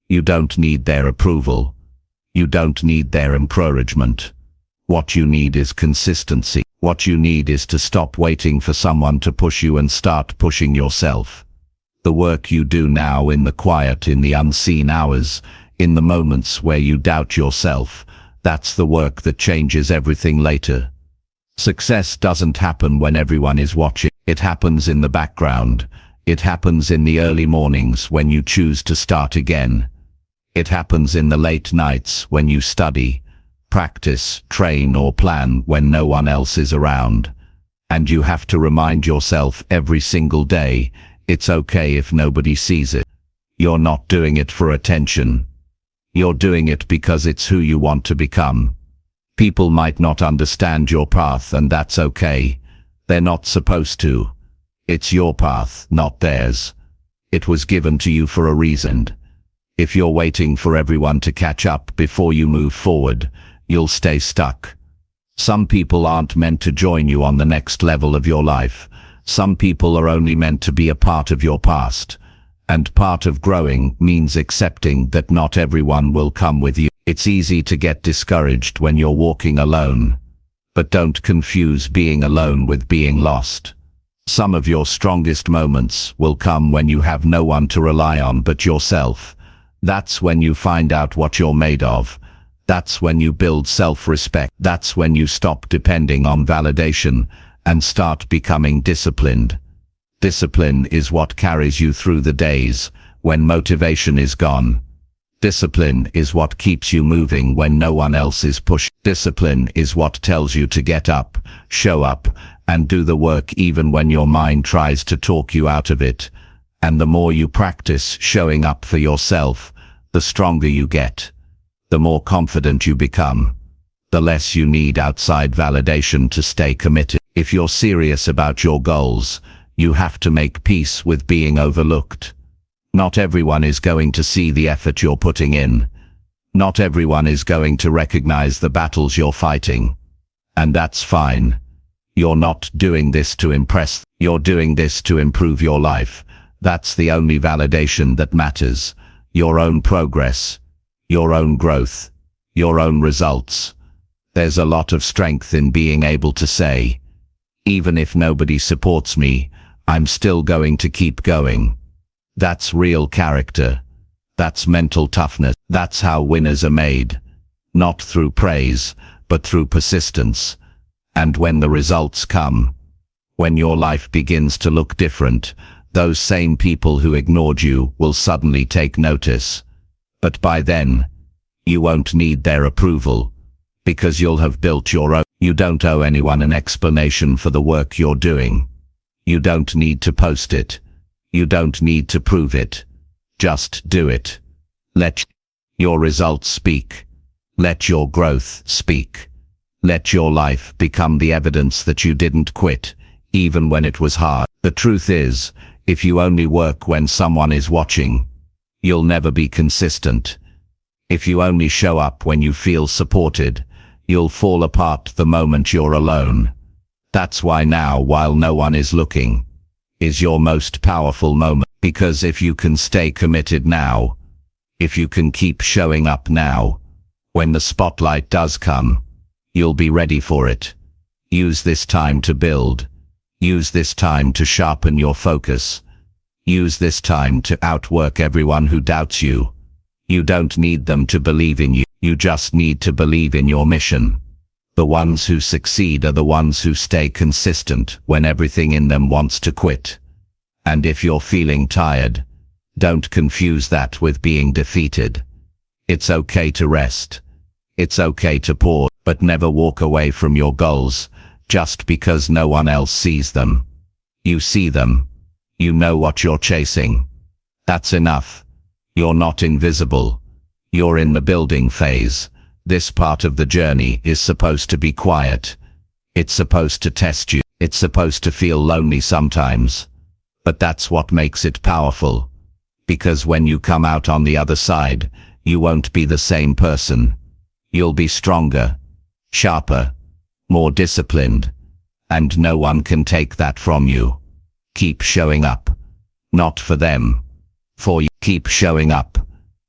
You don't need their approval. You don't need their encouragement. What you need is consistency. What you need is to stop waiting for someone to push you and start pushing yourself. The work you do now, in the quiet, in the unseen hours, in the moments where you doubt yourself, that's the work that changes everything later. Success doesn't happen when everyone is watching. It happens in the background. It happens in the early mornings when you choose to start again. It happens in the late nights when you study, practice, train or plan when no one else is around. And you have to remind yourself every single day, it's okay if nobody sees it. You're not doing it for attention. You're doing it because it's who you want to become. People might not understand your path, and that's okay. They're not supposed to. It's your path, not theirs. It was given to you for a reason. If you're waiting for everyone to catch up before you move forward, you'll stay stuck. Some people aren't meant to join you on the next level of your life. Some people are only meant to be a part of your past. And part of growing means accepting that not everyone will come with you. It's easy to get discouraged when you're walking alone. But don't confuse being alone with being lost. Some of your strongest moments will come when you have no one to rely on but yourself. That's when you find out what you're made of. That's when you build self-respect. That's when you stop depending on validation and start becoming disciplined. Discipline is what carries you through the days when motivation is gone. Discipline is what keeps you moving when no one else is pushing. Discipline is what tells you to get up, show up, and do the work even when your mind tries to talk you out of it. And the more you practice showing up for yourself, the stronger you get. The more confident you become. The less you need outside validation to stay committed. If you're serious about your goals, you have to make peace with being overlooked. Not everyone is going to see the effort you're putting in. Not everyone is going to recognize the battles you're fighting. And that's fine. You're not doing this to impress. You're doing this to improve your life. That's the only validation that matters. Your own progress, your own growth, your own results. There's a lot of strength in being able to say, even if nobody supports me, I'm still going to keep going. That's real character. That's mental toughness. That's how winners are made. Not through praise, but through persistence. And when the results come, when your life begins to look different, those same people who ignored you will suddenly take notice. But by then, you won't need their approval, because you'll have built your own. You don't owe anyone an explanation for the work you're doing. You don't need to post it. You don't need to prove it. Just do it. Let your results speak. Let your growth speak. Let your life become the evidence that you didn't quit, even when it was hard. The truth is, if you only work when someone is watching, you'll never be consistent. If you only show up when you feel supported, you'll fall apart the moment you're alone. That's why now, while no one is looking, is your most powerful moment. Because if you can stay committed now, if you can keep showing up now, when the spotlight does come, you'll be ready for it. Use this time to build. Use this time to sharpen your focus. Use this time to outwork everyone who doubts you. You don't need them to believe in you. You just need to believe in your mission. The ones who succeed are the ones who stay consistent when everything in them wants to quit. And if you're feeling tired, don't confuse that with being defeated. It's okay to rest. It's okay to pause, but never walk away from your goals just because no one else sees them. You see them. You know what you're chasing. That's enough. You're not invisible. You're in the building phase. This part of the journey is supposed to be quiet. It's supposed to test you. It's supposed to feel lonely sometimes. But that's what makes it powerful. Because when you come out on the other side, you won't be the same person. You'll be stronger, sharper, more disciplined, and no one can take that from you. Keep showing up. Not for them. For you. Keep showing up.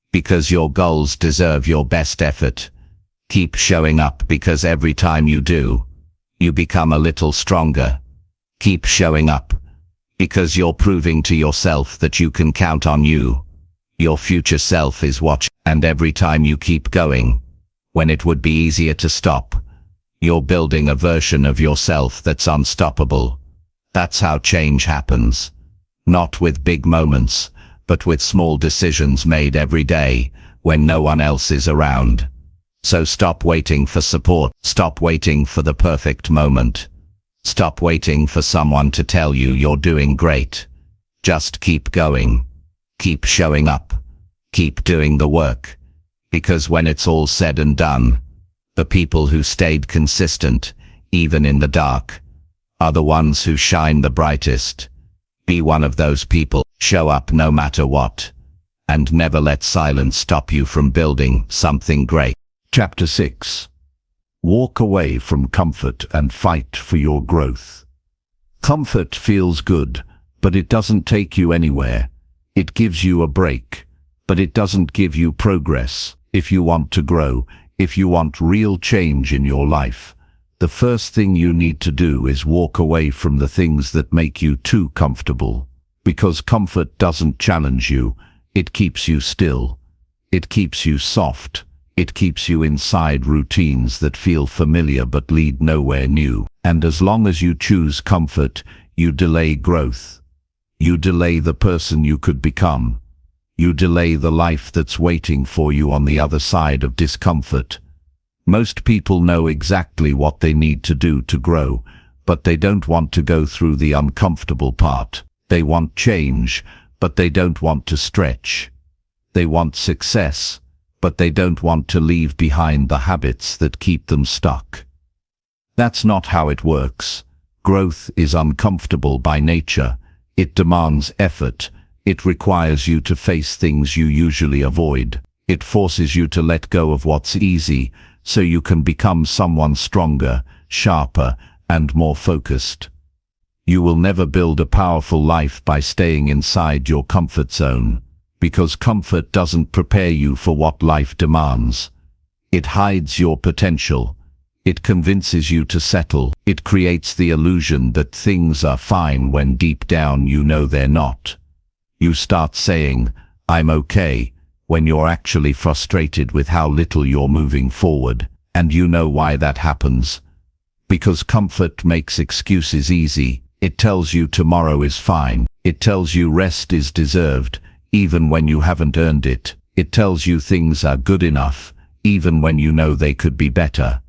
because your goals deserve your best effort. Keep showing up because every time you do, you become a little stronger. Keep showing up because you're proving to yourself that you can count on you. Your future self is watching, and every time you keep going, when it would be easier to stop, you're building a version of yourself that's unstoppable. That's how change happens. Not with big moments, but with small decisions made every day when no one else is around. So stop waiting for support. Stop waiting for the perfect moment. Stop waiting for someone to tell you you're doing great. Just keep going. Keep showing up. Keep doing the work. Because when it's all said and done, the people who stayed consistent, even in the dark, are the ones who shine the brightest. Be one of those people. Show up no matter what. And never let silence stop you from building something great. Chapter 6. Walk away from comfort and fight for your growth. Comfort feels good, but it doesn't take you anywhere. It gives you a break, but it doesn't give you progress. If you want to grow, if you want real change in your life, the first thing you need to do is walk away from the things that make you too comfortable. Because comfort doesn't challenge you, it keeps you still. It keeps you soft. It keeps you inside routines that feel familiar but lead nowhere new. And as long as you choose comfort, you delay growth. You delay the person you could become. You delay the life that's waiting for you on the other side of discomfort. Most people know exactly what they need to do to grow, but they don't want to go through the uncomfortable part. They want change, but they don't want to stretch. They want success, but they don't want to leave behind the habits that keep them stuck. That's not how it works. Growth is uncomfortable by nature. It demands effort. It requires you to face things you usually avoid. It forces you to let go of what's easy so you can become someone stronger, sharper, and more focused. You will never build a powerful life by staying inside your comfort zone, because comfort doesn't prepare you for what life demands. It hides your potential. It convinces you to settle. It creates the illusion that things are fine when deep down you know they're not. You start saying, "I'm okay," when you're actually frustrated with how little you're moving forward. And you know why that happens. Because comfort makes excuses easy. It tells you tomorrow is fine. It tells you rest is deserved, even when you haven't earned it. It tells you things are good enough, even when you know they could be better.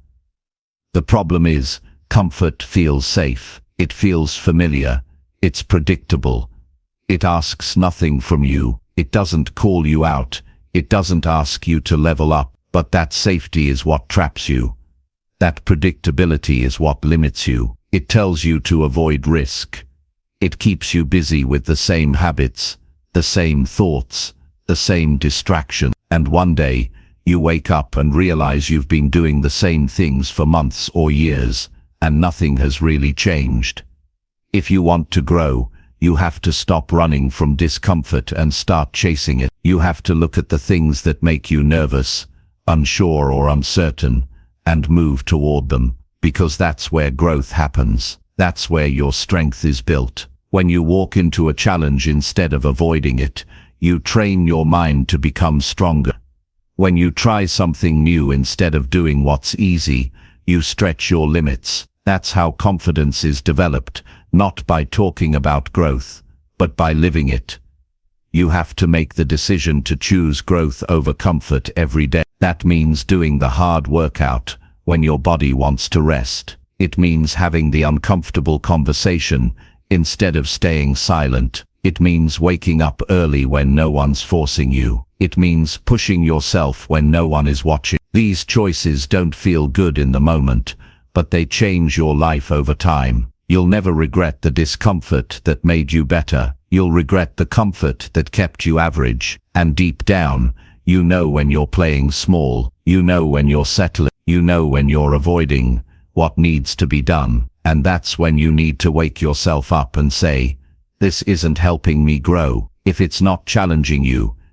The problem is, comfort feels safe. It feels familiar. It's predictable. It asks nothing from you. It doesn't call you out. It doesn't ask you to level up. But that safety is what traps you. That predictability is what limits you. It tells you to avoid risk. It keeps you busy with the same habits, the same thoughts, the same distraction. And one day, you wake up and realize you've been doing the same things for months or years, and nothing has really changed. If you want to grow, you have to stop running from discomfort and start chasing it. You have to look at the things that make you nervous, unsure or uncertain, and move toward them, because that's where growth happens. That's where your strength is built. When you walk into a challenge instead of avoiding it, you train your mind to become stronger. When you try something new instead of doing what's easy, you stretch your limits. That's how confidence is developed, not by talking about growth, but by living it. You have to make the decision to choose growth over comfort every day. That means doing the hard workout when your body wants to rest. It means having the uncomfortable conversation instead of staying silent. It means waking up early when no one's forcing you. It means pushing yourself when no one is watching. These choices don't feel good in the moment, but they change your life over time. You'll never regret the discomfort that made you better. You'll regret the comfort that kept you average. And deep down, you know when you're playing small. You know when you're settling. You know when you're avoiding what needs to be done. And that's when you need to wake yourself up and say, "This isn't helping me grow." If it's not challenging you,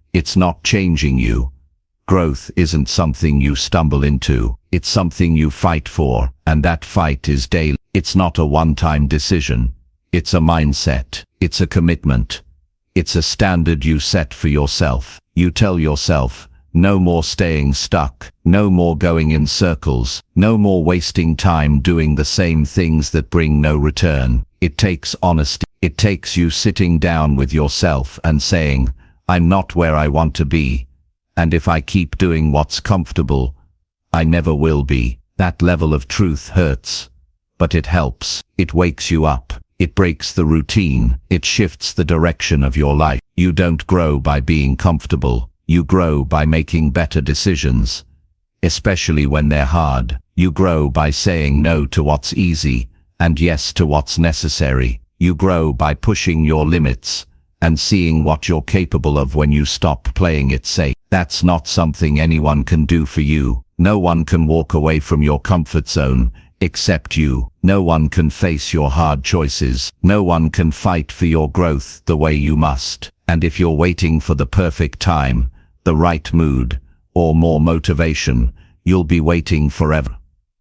It's not changing you. Growth isn't something you stumble into. It's something you fight for, and that fight is daily. It's not a one-time decision. It's a mindset. It's a commitment. It's a standard you set for yourself. You tell yourself, no more staying stuck, no more going in circles, no more wasting time doing the same things that bring no return. It takes honesty. It takes you sitting down with yourself and saying, I'm not where I want to be, and if I keep doing what's comfortable, I never will be. That level of truth hurts, but it helps. It wakes you up. It breaks the routine. It shifts the direction of your life. You don't grow by being comfortable. You grow by making better decisions, especially when they're hard. You grow by saying no to what's easy and yes to what's necessary. You grow by pushing your limits and seeing what you're capable of when you stop playing it safe. That's not something anyone can do for you. No one can walk away from your comfort zone except you. No one can face your hard choices. No one can fight for your growth the way you must. And if you're waiting for the perfect time, the right mood, or more motivation, you'll be waiting forever.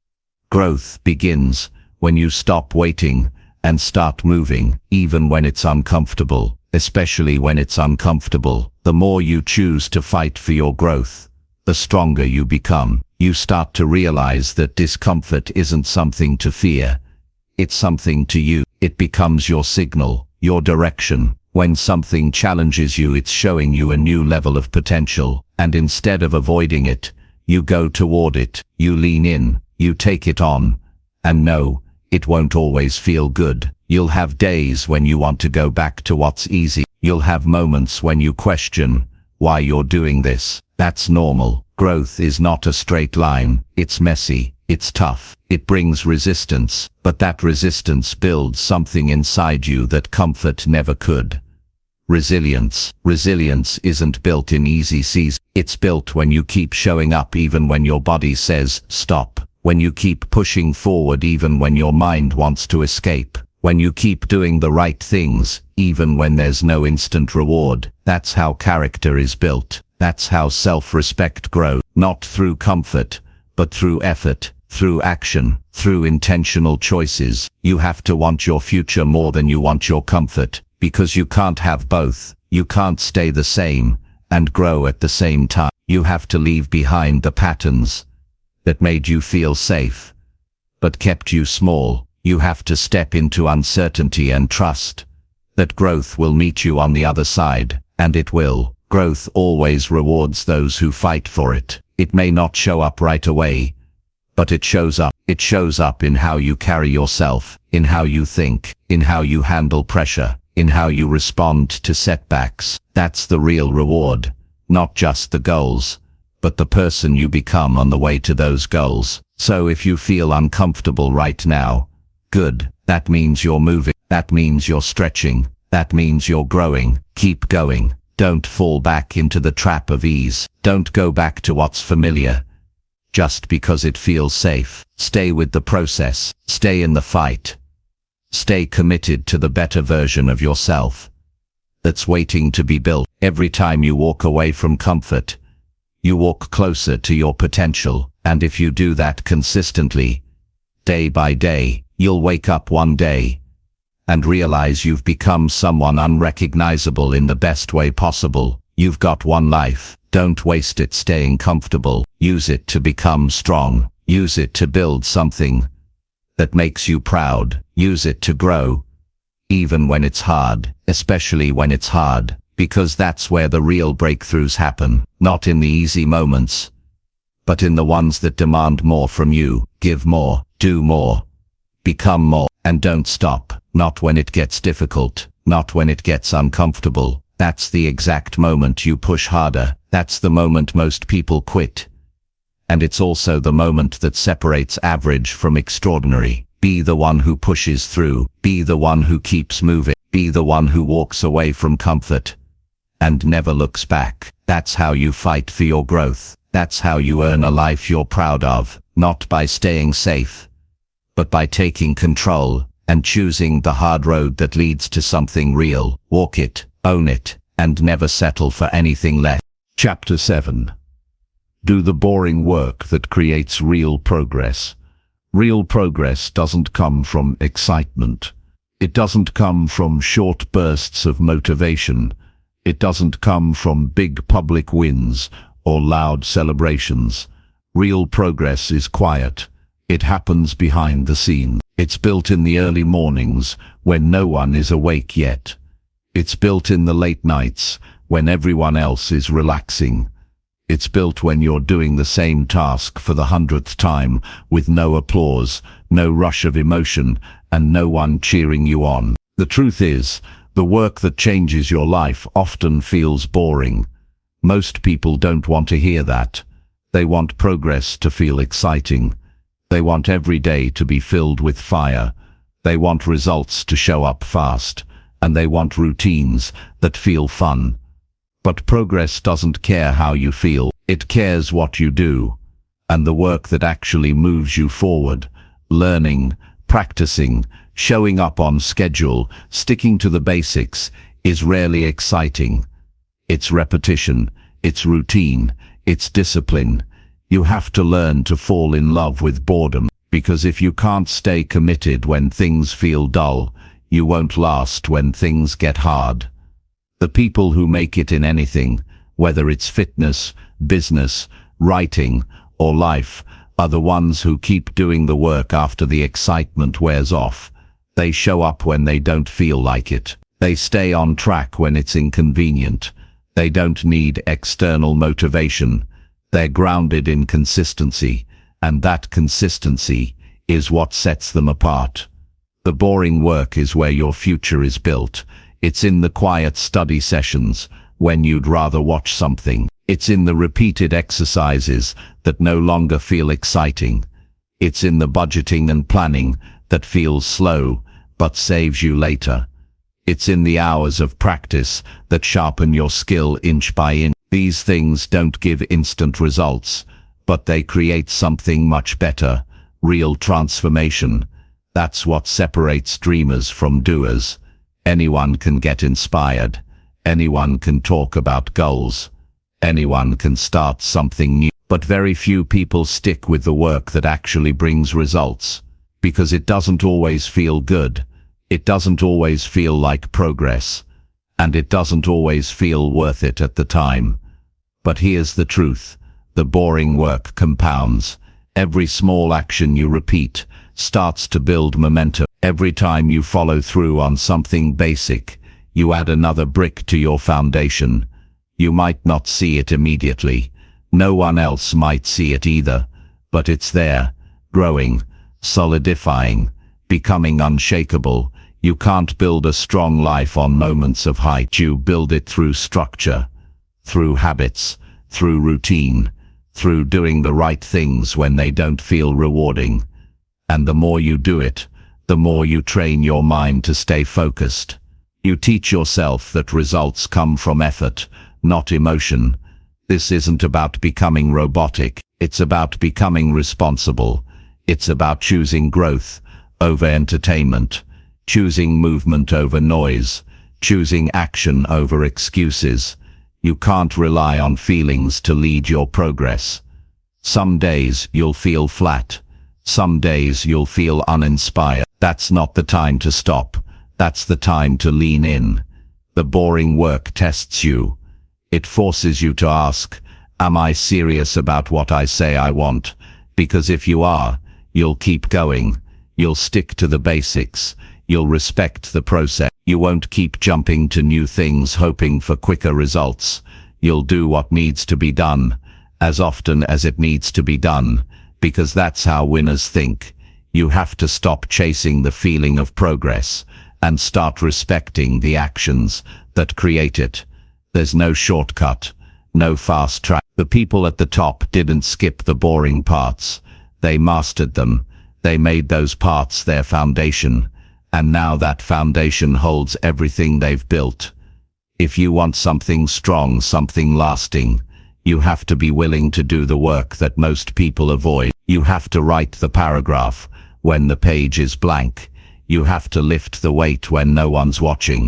Growth begins when you stop waiting and start moving, even when it's uncomfortable. Especially when it's uncomfortable. The more you choose to fight for your growth, the stronger you become. You start to realize that discomfort isn't something to fear. It's something to you. It becomes your signal, your direction. When something challenges you, it's showing you a new level of potential. And instead of avoiding it, you go toward it. You lean in, you take it on. And no, it won't always feel good. You'll have days when you want to go back to what's easy. You'll have moments when you question why you're doing this. That's normal. Growth is not a straight line. It's messy. It's tough. It brings resistance. But that resistance builds something inside you that comfort never could. Resilience. Resilience isn't built in easy seasons. It's built when you keep showing up even when your body says stop. When you keep pushing forward even when your mind wants to escape. When you keep doing the right things, even when there's no instant reward. That's how character is built. That's how self-respect grows. Not through comfort, but through effort, through action, through intentional choices. You have to want your future more than you want your comfort, because you can't have both. You can't stay the same and grow at the same time. You have to leave behind the patterns that made you feel safe, but kept you small. You have to step into uncertainty and trust that growth will meet you on the other side, and it will. Growth always rewards those who fight for it. It may not show up right away, but it shows up. It shows up in how you carry yourself, in how you think, in how you handle pressure, in how you respond to setbacks. That's the real reward, not just the goals, but the person you become on the way to those goals. So if you feel uncomfortable right now, good. That means you're moving. That means you're stretching. That means you're growing. Keep going. Don't fall back into the trap of ease. Don't go back to what's familiar just because it feels safe. Stay with the process. Stay in the fight. Stay committed to the better version of yourself that's waiting to be built. Every time you walk away from comfort, you walk closer to your potential. And if you do that consistently, day by day, you'll wake up one day and realize you've become someone unrecognizable in the best way possible. You've got one life. Don't waste it staying comfortable. Use it to become strong. Use it to build something that makes you proud. Use it to grow, even when it's hard, especially when it's hard, because that's where the real breakthroughs happen. Not in the easy moments, but in the ones that demand more from you. Give more, do more, become more, and don't stop. Not when it gets difficult, not when it gets uncomfortable. That's the exact moment you push harder. That's the moment most people quit. And it's also the moment that separates average from extraordinary. Be the one who pushes through. Be the one who keeps moving. Be the one who walks away from comfort and never looks back. That's how you fight for your growth. That's how you earn a life you're proud of. Not by staying safe, but by taking control and choosing the hard road that leads to something real. Walk it, own it, and never settle for anything less. Chapter 7. Do the boring work that creates real progress. Real progress doesn't come from excitement. It doesn't come from short bursts of motivation. It doesn't come from big public wins or loud celebrations. Real progress is quiet. It happens behind the scenes. It's built in the early mornings when no one is awake yet. It's built in the late nights when everyone else is relaxing. It's built when you're doing the same task for the 100th time with no applause, no rush of emotion, and no one cheering you on. The truth is, the work that changes your life often feels boring. Most people don't want to hear that. They want progress to feel exciting. They want every day to be filled with fire. They want results to show up fast. And they want routines that feel fun. But progress doesn't care how you feel. It cares what you do. And the work that actually moves you forward, learning, practicing, showing up on schedule, sticking to the basics, is rarely exciting. It's repetition, it's routine, it's discipline. You have to learn to fall in love with boredom, because if you can't stay committed when things feel dull, you won't last when things get hard. The people who make it in anything, whether it's fitness, business, writing, or life, are the ones who keep doing the work after the excitement wears off. They show up when they don't feel like it. They stay on track when it's inconvenient. They don't need external motivation. They're grounded in consistency, and that consistency is what sets them apart. The boring work is where your future is built. It's in the quiet study sessions, when you'd rather watch something. It's in the repeated exercises that no longer feel exciting. It's in the budgeting and planning that feels slow, but saves you later. It's in the hours of practice that sharpen your skill inch by inch. These things don't give instant results, but they create something much better, real transformation. That's what separates dreamers from doers. Anyone can get inspired. Anyone can talk about goals. Anyone can start something new. But very few people stick with the work that actually brings results, because it doesn't always feel good. It doesn't always feel like progress. And it doesn't always feel worth it at the time. But here's the truth. The boring work compounds. Every small action you repeat starts to build momentum. Every time you follow through on something basic, you add another brick to your foundation. You might not see it immediately. No one else might see it either. But it's there, growing, solidifying, becoming unshakable. You can't build a strong life on moments of height. You build it through structure, through habits, through routine, through doing the right things when they don't feel rewarding. And the more you do it, the more you train your mind to stay focused. You teach yourself that results come from effort, not emotion. This isn't about becoming robotic. It's about becoming responsible. It's about choosing growth over entertainment, choosing movement over noise, choosing action over excuses. You can't rely on feelings to lead your progress. Some days you'll feel flat. Some days you'll feel uninspired. That's not the time to stop. That's the time to lean in. The boring work tests you. It forces you to ask, am I serious about what I say I want? Because if you are, you'll keep going. You'll stick to the basics. You'll respect the process. You won't keep jumping to new things hoping for quicker results. You'll do what needs to be done, as often as it needs to be done, because that's how winners think. You have to stop chasing the feeling of progress and start respecting the actions that create it. There's no shortcut, no fast track. The people at the top didn't skip the boring parts. They mastered them. They made those parts their foundation. And now that foundation holds everything they've built. If you want something strong, something lasting, you have to be willing to do the work that most people avoid. You have to write the paragraph when the page is blank. You have to lift the weight when no one's watching.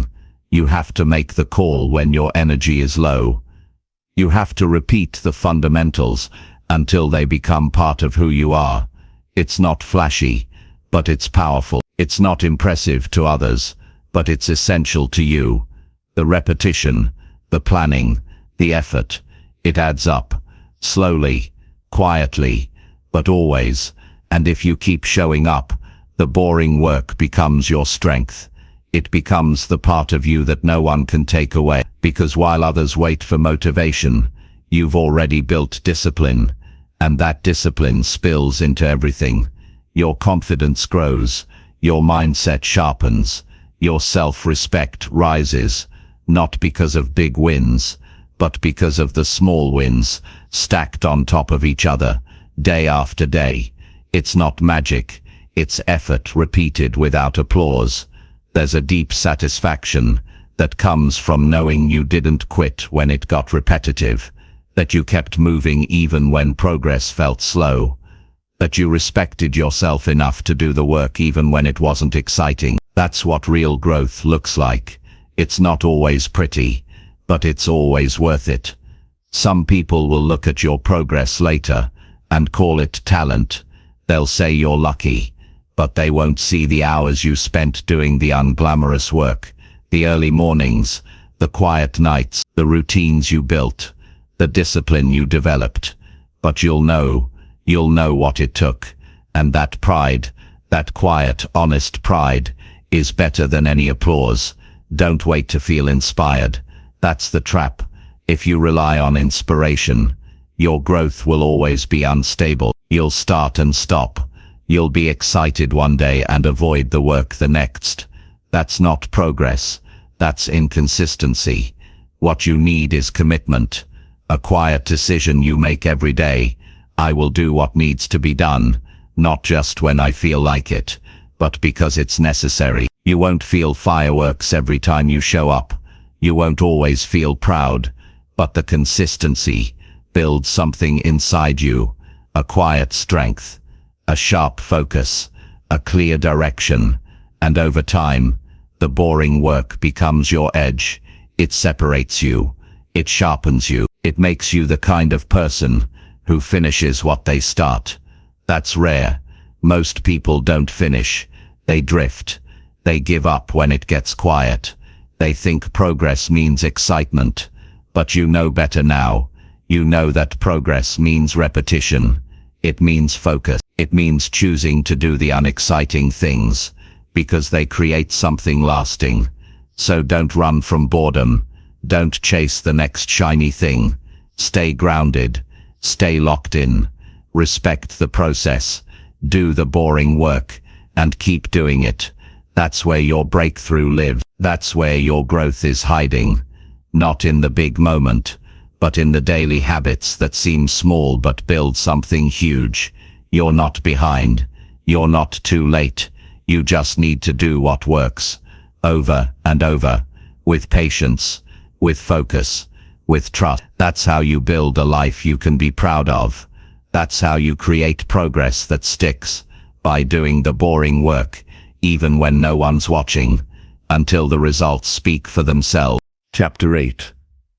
You have to make the call when your energy is low. You have to repeat the fundamentals until they become part of who you are. It's not flashy, but it's powerful. It's not impressive to others, but it's essential to you. The repetition, the planning, the effort, it adds up. Slowly, quietly, but always. And if you keep showing up, the boring work becomes your strength. It becomes the part of you that no one can take away. Because while others wait for motivation, you've already built discipline. And that discipline spills into everything. Your confidence grows. Your mindset sharpens. Your self-respect rises. Not because of big wins, but because of the small wins, stacked on top of each other, day after day. It's not magic. It's effort repeated without applause. There's a deep satisfaction that comes from knowing you didn't quit when it got repetitive, that you kept moving even when progress felt slow, that you respected yourself enough to do the work even when it wasn't exciting. That's what real growth looks like. It's not always pretty, but it's always worth it. Some people will look at your progress later and call it talent. They'll say you're lucky, but they won't see the hours you spent doing the unglamorous work, the early mornings, the quiet nights, the routines you built, the discipline you developed. But you'll know what it took. And that pride, that quiet, honest pride, is better than any applause. Don't wait to feel inspired. That's the trap. If you rely on inspiration, your growth will always be unstable. You'll start and stop. You'll be excited one day and avoid the work the next. That's not progress. That's inconsistency. What you need is commitment. A quiet decision you make every day. I will do what needs to be done, not just when I feel like it, but because it's necessary. You won't feel fireworks every time you show up. You won't always feel proud, but the consistency builds something inside you, a quiet strength, a sharp focus, a clear direction, and over time, the boring work becomes your edge. It separates you. It sharpens you. It makes you the kind of person who finishes what they start. That's rare. Most people don't finish. They drift. They give up when it gets quiet. They think progress means excitement. But you know better now. You know that progress means repetition. It means focus. It means choosing to do the unexciting things, because they create something lasting. So don't run from boredom. Don't chase the next shiny thing. Stay grounded. Stay locked in. Respect the process. Do the boring work, and keep doing it. That's where your breakthrough lives. That's where your growth is hiding. Not in the big moment, but in the daily habits that seem small but build something huge. You're not behind. You're not too late. You just need to do what works. Over and over. With patience. With focus. With trust. That's how you build a life you can be proud of. That's how you create progress that sticks. By doing the boring work, even when no one's watching, until the results speak for themselves. Chapter 8.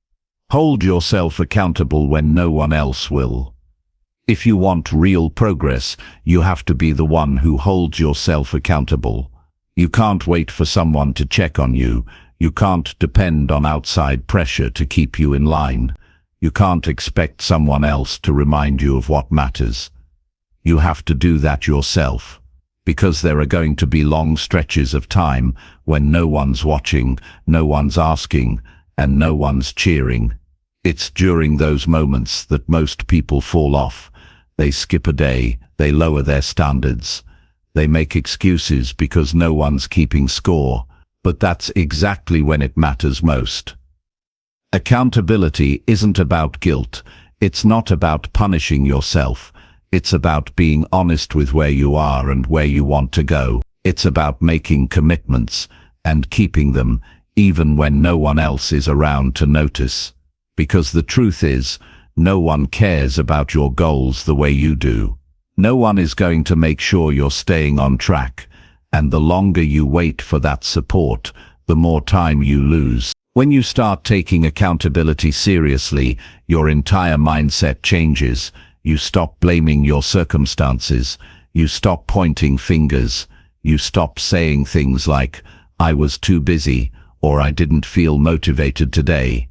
Hold yourself accountable when no one else will. If you want real progress, you have to be the one who holds yourself accountable. You can't wait for someone to check on you. You can't depend on outside pressure to keep you in line. You can't expect someone else to remind you of what matters. You have to do that yourself, because there are going to be long stretches of time when no one's watching, no one's asking, and no one's cheering. It's during those moments that most people fall off. They skip a day, they lower their standards. They make excuses because no one's keeping score, but that's exactly when it matters most. Accountability isn't about guilt. It's not about punishing yourself. It's about being honest with where you are and where you want to go. It's about making commitments and keeping them, even when no one else is around to notice. Because the truth is, no one cares about your goals the way you do. No one is going to make sure you're staying on track. And the longer you wait for that support, the more time you lose. When you start taking accountability seriously, your entire mindset changes. You stop blaming your circumstances. You stop pointing fingers. You stop saying things like, "I was too busy," or "I didn't feel motivated today."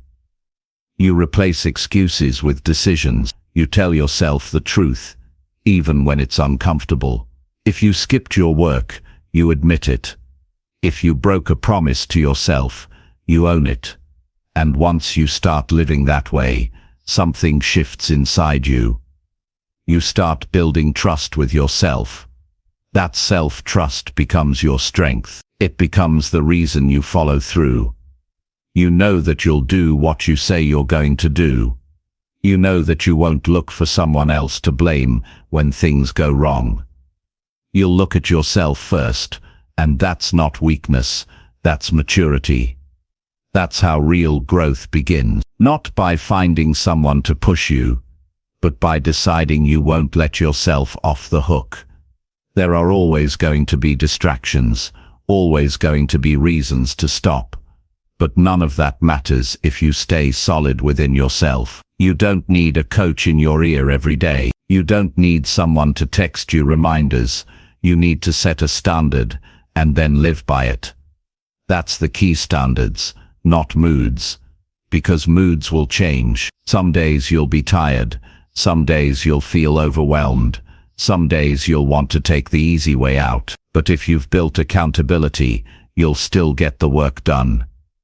You replace excuses with decisions. You tell yourself the truth, even when it's uncomfortable. If you skipped your work, you admit it. If you broke a promise to yourself, you own it. And once you start living that way, something shifts inside you. You start building trust with yourself. That self-trust becomes your strength. It becomes the reason you follow through. You know that you'll do what you say you're going to do. You know that you won't look for someone else to blame when things go wrong. You'll look at yourself first, and that's not weakness, that's maturity. That's how real growth begins. Not by finding someone to push you, but by deciding you won't let yourself off the hook. There are always going to be distractions, always going to be reasons to stop. But none of that matters if you stay solid within yourself. You don't need a coach in your ear every day. You don't need someone to text you reminders. You need to set a standard and then live by it. That's the key: standards, not moods. Because moods will change. Some days you'll be tired. Some days you'll feel overwhelmed. Some days you'll want to take the easy way out. But if you've built accountability, you'll still get the work done.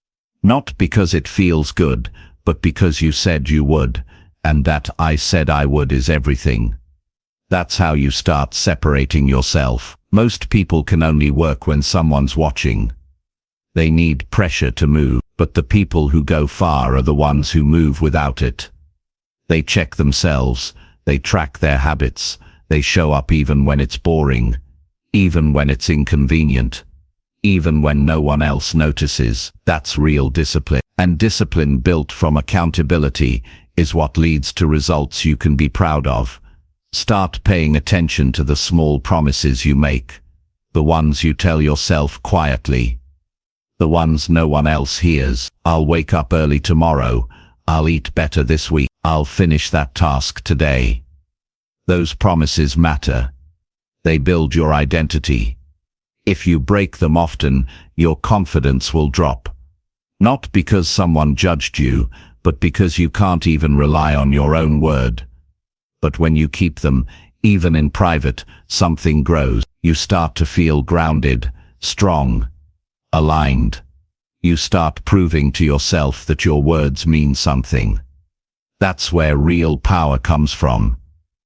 Not because it feels good, but because you said you would, and that "I said I would" is everything. That's how you start separating yourself. Most people can only work when someone's watching. They need pressure to move, but the people who go far are the ones who move without it. They check themselves, they track their habits, they show up even when it's boring, even when it's inconvenient, even when no one else notices. That's real discipline. And discipline built from accountability is what leads to results you can be proud of. Start paying attention to the small promises you make, the ones you tell yourself quietly, the ones no one else hears. "I'll wake up early tomorrow. I'll eat better this week. I'll finish that task today." Those promises matter. They build your identity. If you break them often, your confidence will drop. Not because someone judged you, but because you can't even rely on your own word. But when you keep them, even in private, something grows. You start to feel grounded, strong, aligned. You start proving to yourself that your words mean something. That's where real power comes from.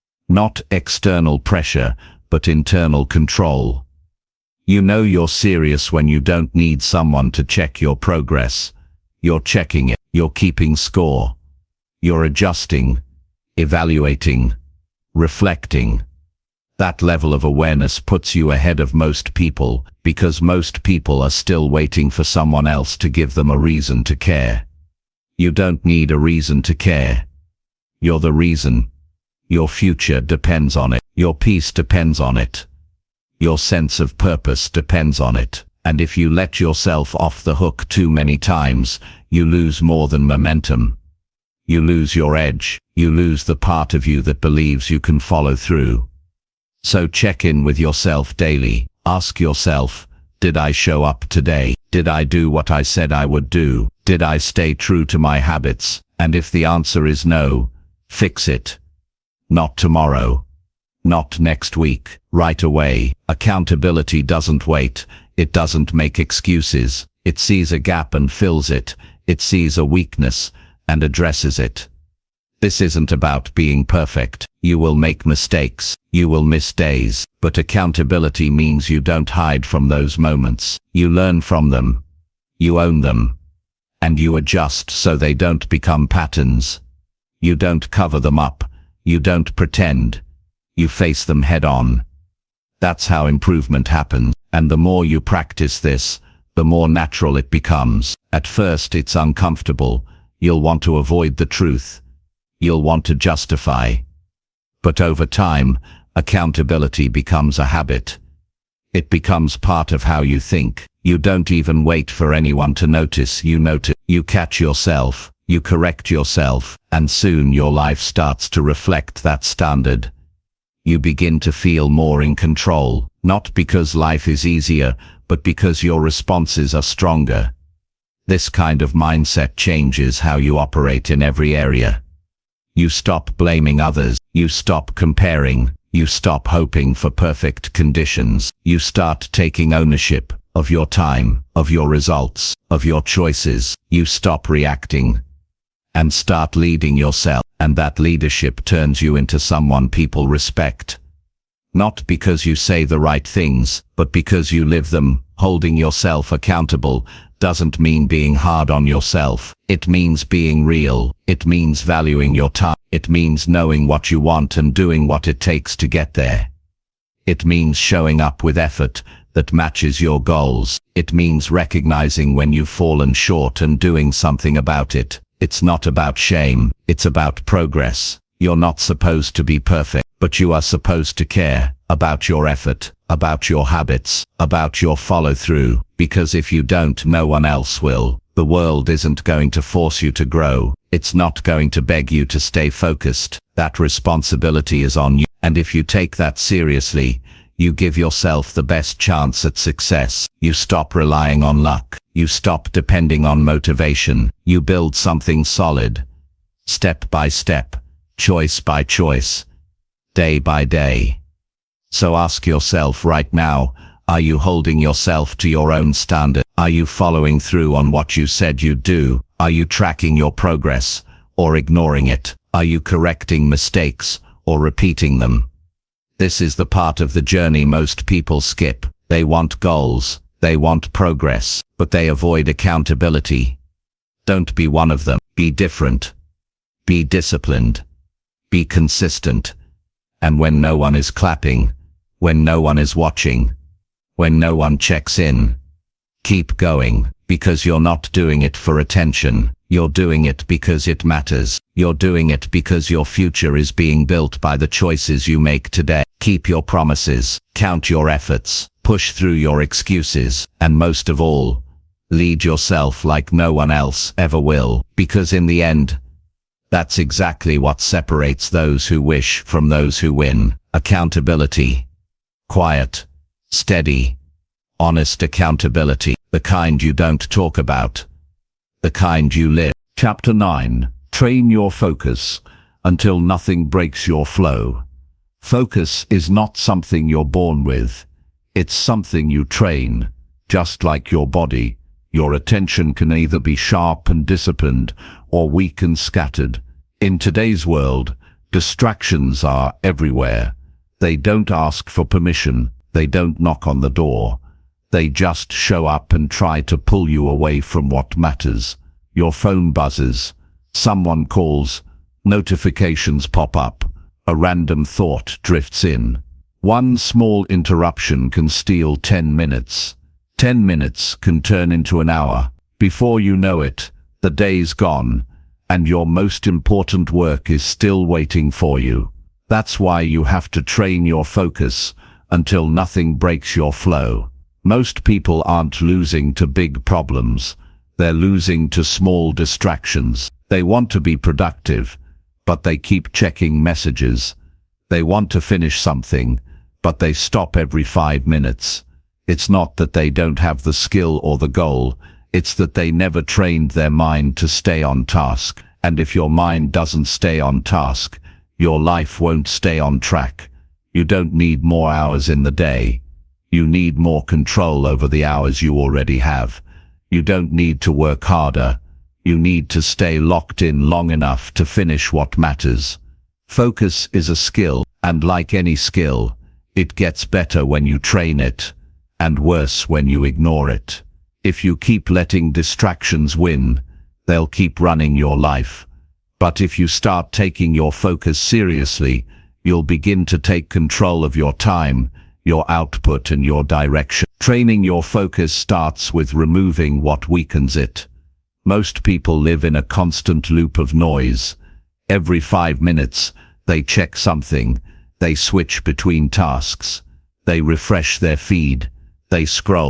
Not external pressure, but internal control. You know you're serious when you don't need someone to check your progress. You're checking it. You're keeping score. You're adjusting, evaluating, reflecting. That level of awareness puts you ahead of most people, because most people are still waiting for someone else to give them a reason to care. You don't need a reason to care. You're the reason. Your future depends on it. Your peace depends on it. Your sense of purpose depends on it. And if you let yourself off the hook too many times, you lose more than momentum. You lose your edge. You lose the part of you that believes you can follow through. So check in with yourself daily. Ask yourself, did I show up today? Did I do what I said I would do? Did I stay true to my habits? And if the answer is no, fix it. Not tomorrow. Not next week. Right away. Accountability doesn't wait. It doesn't make excuses. It sees a gap and fills it. It sees a weakness and addresses it. This isn't about being perfect. You will make mistakes. You will miss days. But accountability means you don't hide from those moments. You learn from them. You own them. And you adjust so they don't become patterns. You don't cover them up. You don't pretend. You face them head on. That's how improvement happens. And the more you practice this, the more natural it becomes. At first it's uncomfortable. You'll want to avoid the truth. You'll want to justify. But over time, accountability becomes a habit. It becomes part of how you think. You don't even wait for anyone to notice. You notice. You catch yourself, you correct yourself, and soon your life starts to reflect that standard. You begin to feel more in control, not because life is easier, but because your responses are stronger. This kind of mindset changes how you operate in every area. You stop blaming others, you stop comparing, you stop hoping for perfect conditions, you start taking ownership of your time, of your results, of your choices. You stop reacting and start leading yourself, and that leadership turns you into someone people respect. Not because you say the right things, but because you live them. Holding yourself accountable doesn't mean being hard on yourself. It means being real. It means valuing your time. It means knowing what you want and doing what it takes to get there. It means showing up with effort that matches your goals. It means recognizing when you've fallen short and doing something about it. It's not about shame, it's about progress. You're not supposed to be perfect, but you are supposed to care about your effort, about your habits, about your follow-through, because if you don't, no one else will. The world isn't going to force you to grow. It's not going to beg you to stay focused. That responsibility is on you. And if you take that seriously, you give yourself the best chance at success. You stop relying on luck. You stop depending on motivation. You build something solid. Step by step, choice by choice, day by day. So ask yourself right now, are you holding yourself to your own standard? Are you following through on what you said you'd do? Are you tracking your progress or ignoring it? Are you correcting mistakes or repeating them? This is the part of the journey most people skip. They want goals, they want progress, but they avoid accountability. Don't be one of them. Be different. Be disciplined. Be consistent. And when no one is clapping, when no one is watching, when no one checks in, keep going, because you're not doing it for attention. You're doing it because it matters. You're doing it because your future is being built by the choices you make today. Keep your promises, count your efforts, push through your excuses, and most of all, lead yourself like no one else ever will, because in the end, that's exactly what separates those who wish from those who win. Accountability. Quiet, steady, honest accountability. The kind you don't talk about. The kind you live. Chapter 9. Train your focus until nothing breaks your flow. Focus is not something you're born with. It's something you train. Just like your body, your attention can either be sharp and disciplined or weak and scattered. In today's world, distractions are everywhere. They don't ask for permission. They don't knock on the door. They just show up and try to pull you away from what matters. Your phone buzzes, someone calls, notifications pop up, a random thought drifts in. One small interruption can steal 10 minutes. 10 minutes can turn into an hour. Before you know it, the day's gone, and your most important work is still waiting for you. That's why you have to train your focus until nothing breaks your flow. Most people aren't losing to big problems. They're losing to small distractions. They want to be productive, but they keep checking messages. They want to finish something, but they stop every 5 minutes. It's not that they don't have the skill or the goal. It's that they never trained their mind to stay on task. And if your mind doesn't stay on task, your life won't stay on track. You don't need more hours in the day. You need more control over the hours you already have. You don't need to work harder. You need to stay locked in long enough to finish what matters. Focus is a skill, and like any skill, it gets better when you train it, and worse when you ignore it. If you keep letting distractions win, they'll keep running your life. But if you start taking your focus seriously, you'll begin to take control of your time, your output and your direction. Training your focus starts with removing what weakens it. Most people live in a constant loop of noise. Every 5 minutes, they check something, they switch between tasks, they refresh their feed, they scroll,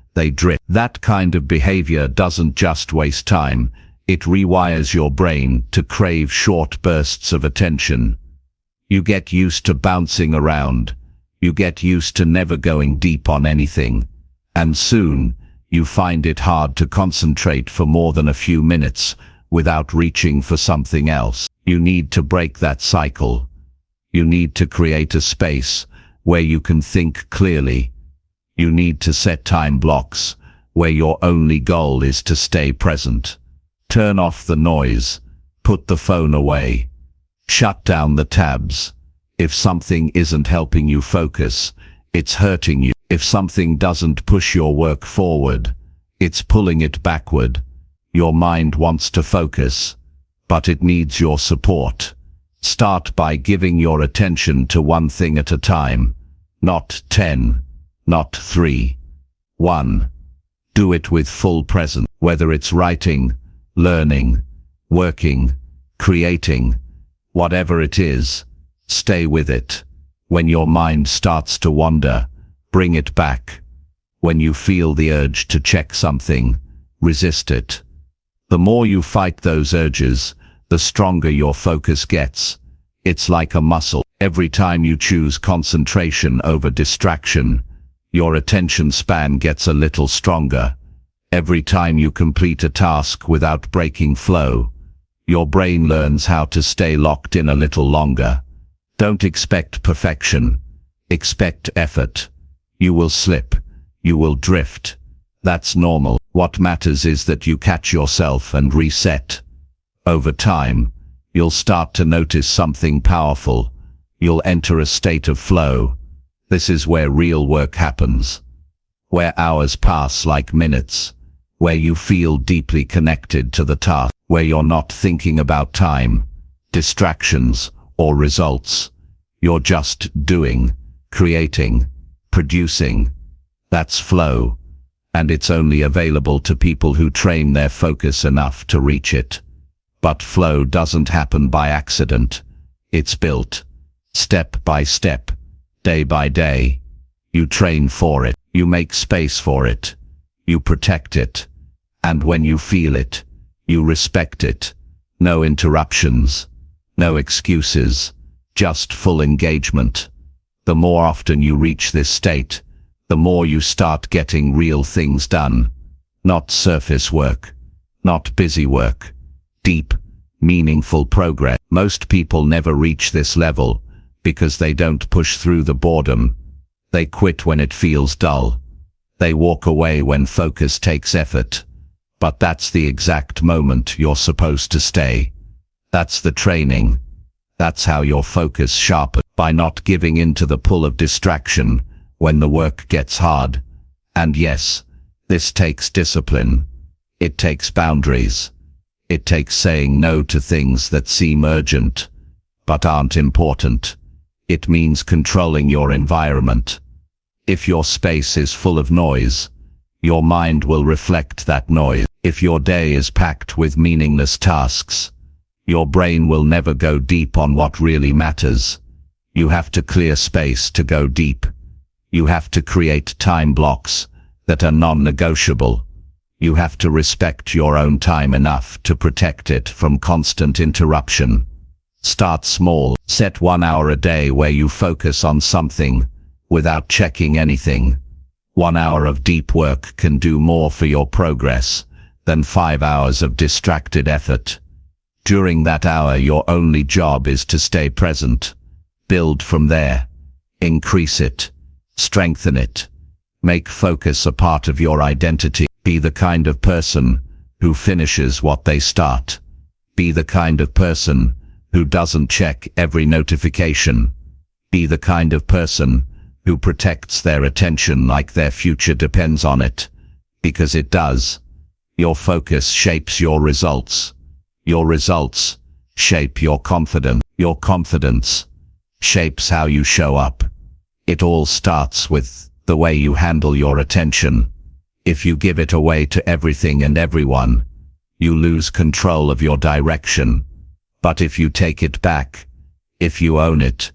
they drift. That kind of behavior doesn't just waste time, it rewires your brain to crave short bursts of attention. You get used to bouncing around. You get used to never going deep on anything. And soon, you find it hard to concentrate for more than a few minutes without reaching for something else. You need to break that cycle. You need to create a space where you can think clearly. You need to set time blocks where your only goal is to stay present. Turn off the noise. Put the phone away. Shut down the tabs. If something isn't helping you focus, it's hurting you. If something doesn't push your work forward, it's pulling it backward. Your mind wants to focus, but it needs your support. Start by giving your attention to one thing at a time. Not 10, not 3. 1. Do it with full presence, whether it's writing, learning, working, creating, whatever it is, stay with it. When your mind starts to wander, bring it back. When you feel the urge to check something, resist it. The more you fight those urges, the stronger your focus gets. It's like a muscle. Every time you choose concentration over distraction, your attention span gets a little stronger. Every time you complete a task without breaking flow, your brain learns how to stay locked in a little longer. Don't expect perfection. Expect effort. You will slip. You will drift. That's normal. What matters is that you catch yourself and reset. Over time, you'll start to notice something powerful. You'll enter a state of flow. This is where real work happens. Where hours pass like minutes. Where you feel deeply connected to the task. Where you're not thinking about time, distractions, or results. You're just doing, creating, producing. That's flow. And it's only available to people who train their focus enough to reach it. But flow doesn't happen by accident. It's built, step by step, day by day. You train for it. You make space for it. You protect it. And when you feel it, you respect it. No interruptions. No excuses. Just full engagement. The more often you reach this state, the more you start getting real things done. Not surface work. Not busy work. Deep, meaningful progress. Most people never reach this level because they don't push through the boredom. They quit when it feels dull. They walk away when focus takes effort. But that's the exact moment you're supposed to stay. That's the training. That's how your focus sharpens, by not giving in to the pull of distraction when the work gets hard. And yes, this takes discipline. It takes boundaries. It takes saying no to things that seem urgent, but aren't important. It means controlling your environment. If your space is full of noise, your mind will reflect that noise. If your day is packed with meaningless tasks, your brain will never go deep on what really matters. You have to clear space to go deep. You have to create time blocks that are non-negotiable. You have to respect your own time enough to protect it from constant interruption. Start small. Set 1 hour a day where you focus on something without checking anything. 1 hour of deep work can do more for your progress than 5 hours of distracted effort. During that hour, your only job is to stay present. Build from there. Increase it. Strengthen it. Make focus a part of your identity. Be the kind of person who finishes what they start. Be the kind of person who doesn't check every notification. Be the kind of person who protects their attention like their future depends on it. Because it does. Your focus shapes your results. Your results shape your confidence. Your confidence shapes how you show up. It all starts with the way you handle your attention. If you give it away to everything and everyone, you lose control of your direction. But if you take it back, if you own it,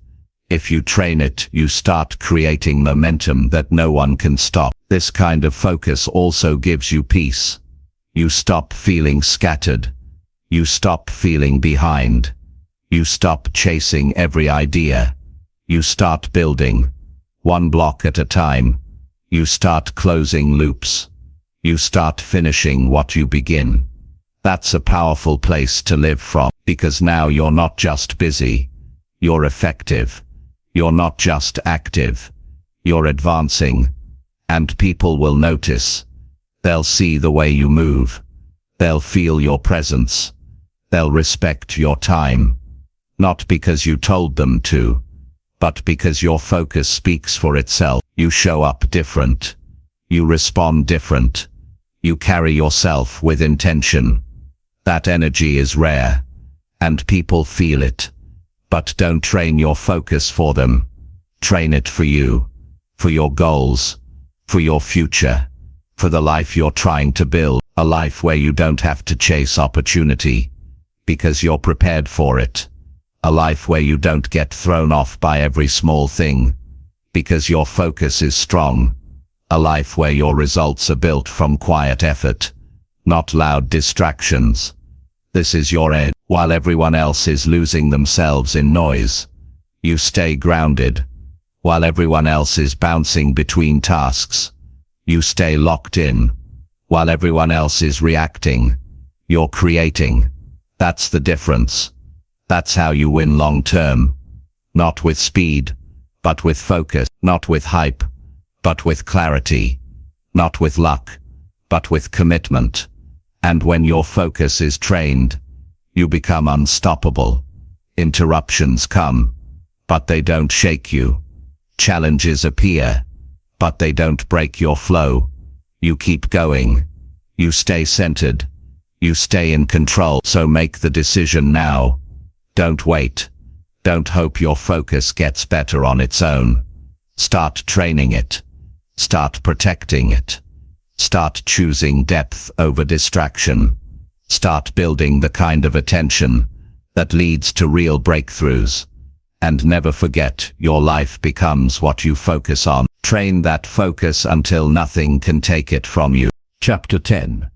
If you train it, you start creating momentum that no one can stop. This kind of focus also gives you peace. You stop feeling scattered. You stop feeling behind. You stop chasing every idea. You start building, one block at a time. You start closing loops. You start finishing what you begin. That's a powerful place to live from, because now you're not just busy. You're effective. You're not just active. You're advancing. And people will notice. They'll see the way you move. They'll feel your presence. They'll respect your time. Not because you told them to, but because your focus speaks for itself. You show up different. You respond different. You carry yourself with intention. That energy is rare, and people feel it. But don't train your focus for them. Train it for you, for your goals, for your future, for the life you're trying to build. A life where you don't have to chase opportunity, because you're prepared for it. A life where you don't get thrown off by every small thing, because your focus is strong. A life where your results are built from quiet effort, not loud distractions. This is your edge. While everyone else is losing themselves in noise, you stay grounded. While everyone else is bouncing between tasks, you stay locked in. While everyone else is reacting, you're creating. That's the difference. That's how you win long term. Not with speed, but with focus. Not with hype, but with clarity. Not with luck, but with commitment. And when your focus is trained, you become unstoppable. Interruptions come, but they don't shake you. Challenges appear, but they don't break your flow. You keep going. You stay centered. You stay in control. So make the decision now. Don't wait. Don't hope your focus gets better on its own. Start training it. Start protecting it. Start choosing depth over distraction. Start building the kind of attention that leads to real breakthroughs. And never forget, your life becomes what you focus on. Train that focus until nothing can take it from you. Chapter 10.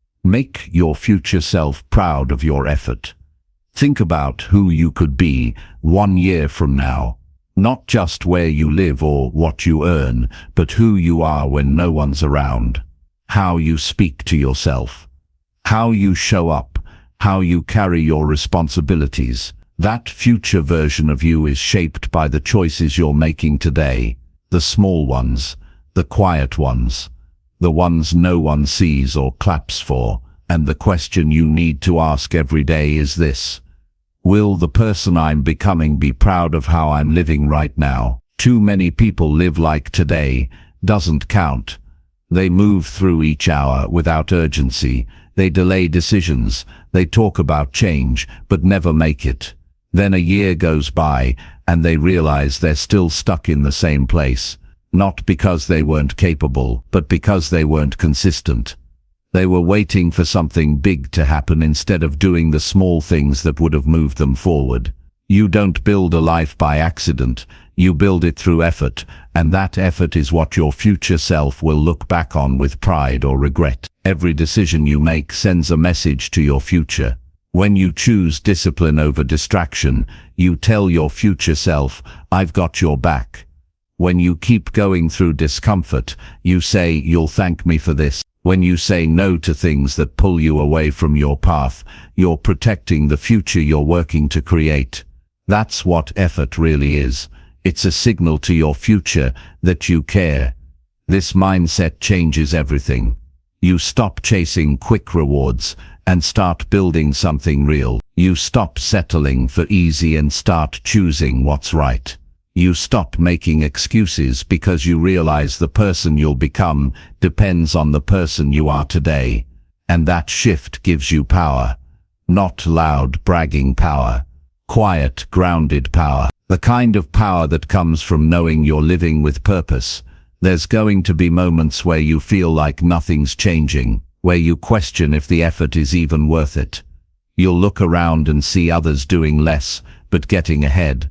Make your future self proud of your effort. Think about who you could be 1 year from now. Not just where you live or what you earn, but who you are when no one's around. How you speak to yourself. How you show up. How you carry your responsibilities. That future version of you is shaped by the choices you're making today. The small ones, the quiet ones, the ones no one sees or claps for. And the question you need to ask every day is this: will the person I'm becoming be proud of how I'm living right now? Too many people live like today doesn't count. They move through each hour without urgency. They delay decisions. They talk about change, but never make it. Then a year goes by, and they realize they're still stuck in the same place. Not because they weren't capable, but because they weren't consistent. They were waiting for something big to happen instead of doing the small things that would have moved them forward. You don't build a life by accident. You build it through effort, and that effort is what your future self will look back on with pride or regret. Every decision you make sends a message to your future. When you choose discipline over distraction, you tell your future self, I've got your back. When you keep going through discomfort, you say, you'll thank me for this. When you say no to things that pull you away from your path, you're protecting the future you're working to create. That's what effort really is. It's a signal to your future that you care. This mindset changes everything. You stop chasing quick rewards and start building something real. You stop settling for easy and start choosing what's right. You stop making excuses because you realize the person you'll become depends on the person you are today. And that shift gives you power. Not loud, bragging power. Quiet, grounded power. The kind of power that comes from knowing you're living with purpose. There's going to be moments where you feel like nothing's changing, where you question if the effort is even worth it. You'll look around and see others doing less, but getting ahead.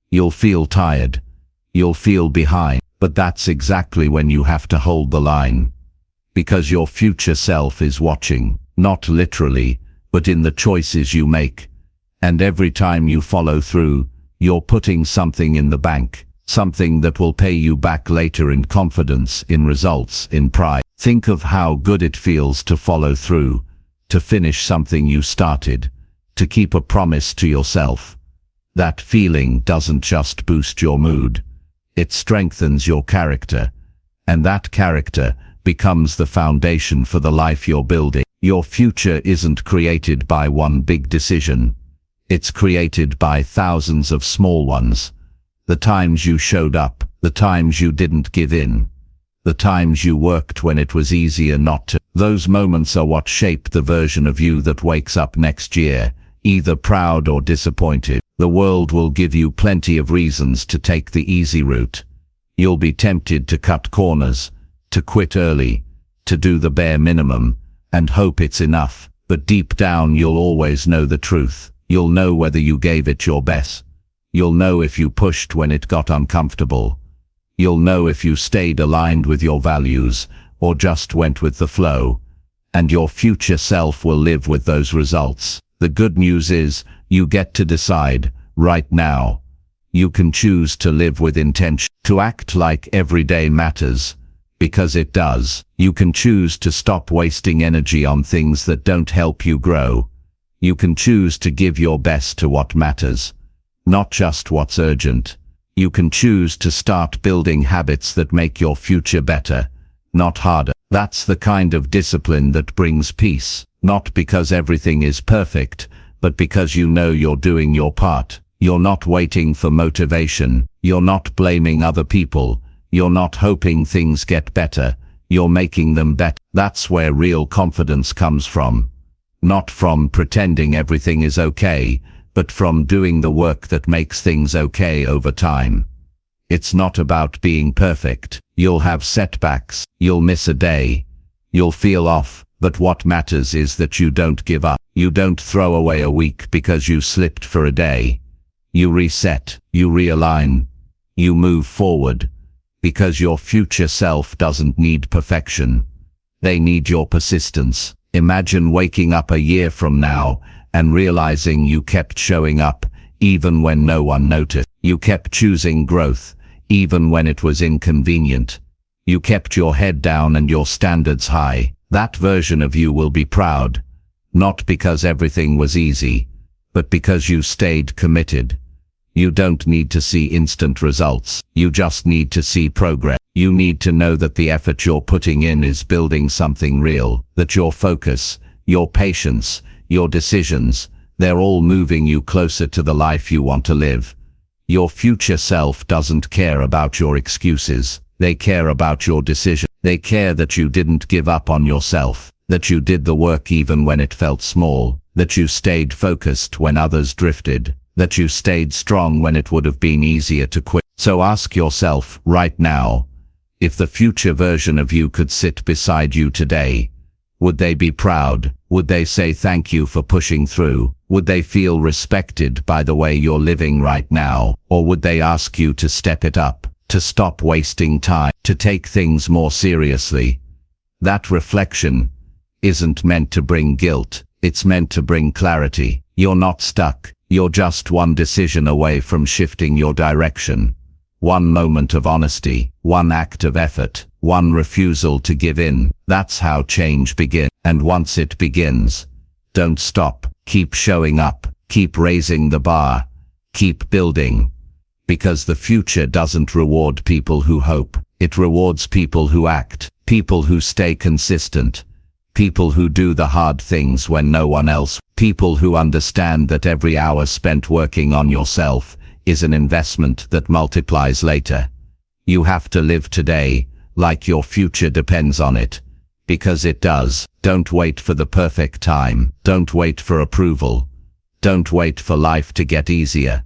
You'll feel tired. You'll feel behind. But that's exactly when you have to hold the line. Because your future self is watching, not literally, but in the choices you make. And every time you follow through, you're putting something in the bank. Something that will pay you back later in confidence, in results, in pride. Think of how good it feels to follow through, to finish something you started, to keep a promise to yourself. That feeling doesn't just boost your mood. It strengthens your character. And that character becomes the foundation for the life you're building. Your future isn't created by one big decision. It's created by thousands of small ones. The times you showed up, the times you didn't give in, the times you worked when it was easier not to. Those moments are what shape the version of you that wakes up next year, either proud or disappointed. The world will give you plenty of reasons to take the easy route. You'll be tempted to cut corners, to quit early, to do the bare minimum, and hope it's enough. But deep down you'll always know the truth. You'll know whether you gave it your best. You'll know if you pushed when it got uncomfortable. You'll know if you stayed aligned with your values, or just went with the flow. And your future self will live with those results. The good news is, you get to decide, right now. You can choose to live with intention, to act like every day matters, because it does. You can choose to stop wasting energy on things that don't help you grow. You can choose to give your best to what matters, not just what's urgent. You can choose to start building habits that make your future better, not harder. That's the kind of discipline that brings peace, not because everything is perfect, but because you know you're doing your part. You're not waiting for motivation. You're not blaming other people. You're not hoping things get better. You're making them better. That's where real confidence comes from. Not from pretending everything is okay, but from doing the work that makes things okay over time. It's not about being perfect. You'll have setbacks. You'll miss a day. You'll feel off. But what matters is that you don't give up. You don't throw away a week because you slipped for a day. You reset. You realign. You move forward. Because your future self doesn't need perfection. They need your persistence. Imagine waking up a year from now and realizing you kept showing up even when no one noticed. You kept choosing growth even when it was inconvenient. You kept your head down and your standards high. That version of you will be proud, not because everything was easy, but because you stayed committed. You don't need to see instant results. You just need to see progress. You need to know that the effort you're putting in is building something real, that your focus, your patience, your decisions, they're all moving you closer to the life you want to live. Your future self doesn't care about your excuses. They care about your decision. They care that you didn't give up on yourself, that you did the work even when it felt small, that you stayed focused when others drifted, that you stayed strong when it would have been easier to quit. So ask yourself right now, if the future version of you could sit beside you today, would they be proud? Would they say thank you for pushing through? Would they feel respected by the way you're living right now? Or would they ask you to step it up, to stop wasting time, to take things more seriously? That reflection isn't meant to bring guilt. It's meant to bring clarity. You're not stuck. You're just one decision away from shifting your direction. One moment of honesty, one act of effort, one refusal to give in. That's how change begins. And once it begins, don't stop. Keep showing up. Keep raising the bar. Keep building. Because the future doesn't reward people who hope. It rewards people who act, people who stay consistent, people who do the hard things when no one else, people who understand that every hour spent working on yourself is an investment that multiplies later. You have to live today like your future depends on it, because it does. Don't wait for the perfect time. Don't wait for approval. Don't wait for life to get easier.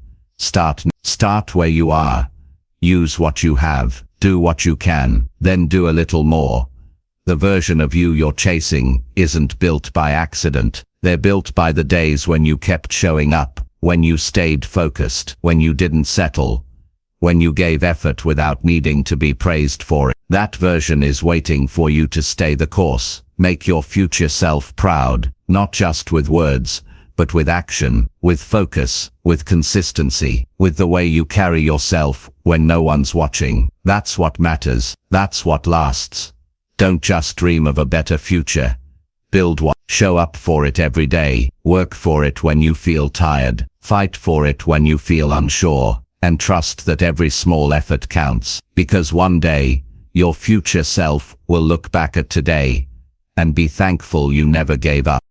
Start where you are. Use what you have. Do what you can. Then do a little more. The version of you you're chasing isn't built by accident. They're built by the days when you kept showing up, when you stayed focused, when you didn't settle, when you gave effort without needing to be praised for it. That version is waiting for you to stay the course. Make your future self proud, not just with words, but with action, with focus, with consistency, with the way you carry yourself when no one's watching. That's what matters. That's what lasts. Don't just dream of a better future. Build one. Show up for it every day. Work for it when you feel tired. Fight for it when you feel unsure. And trust that every small effort counts. Because one day, your future self will look back at today and be thankful you never gave up.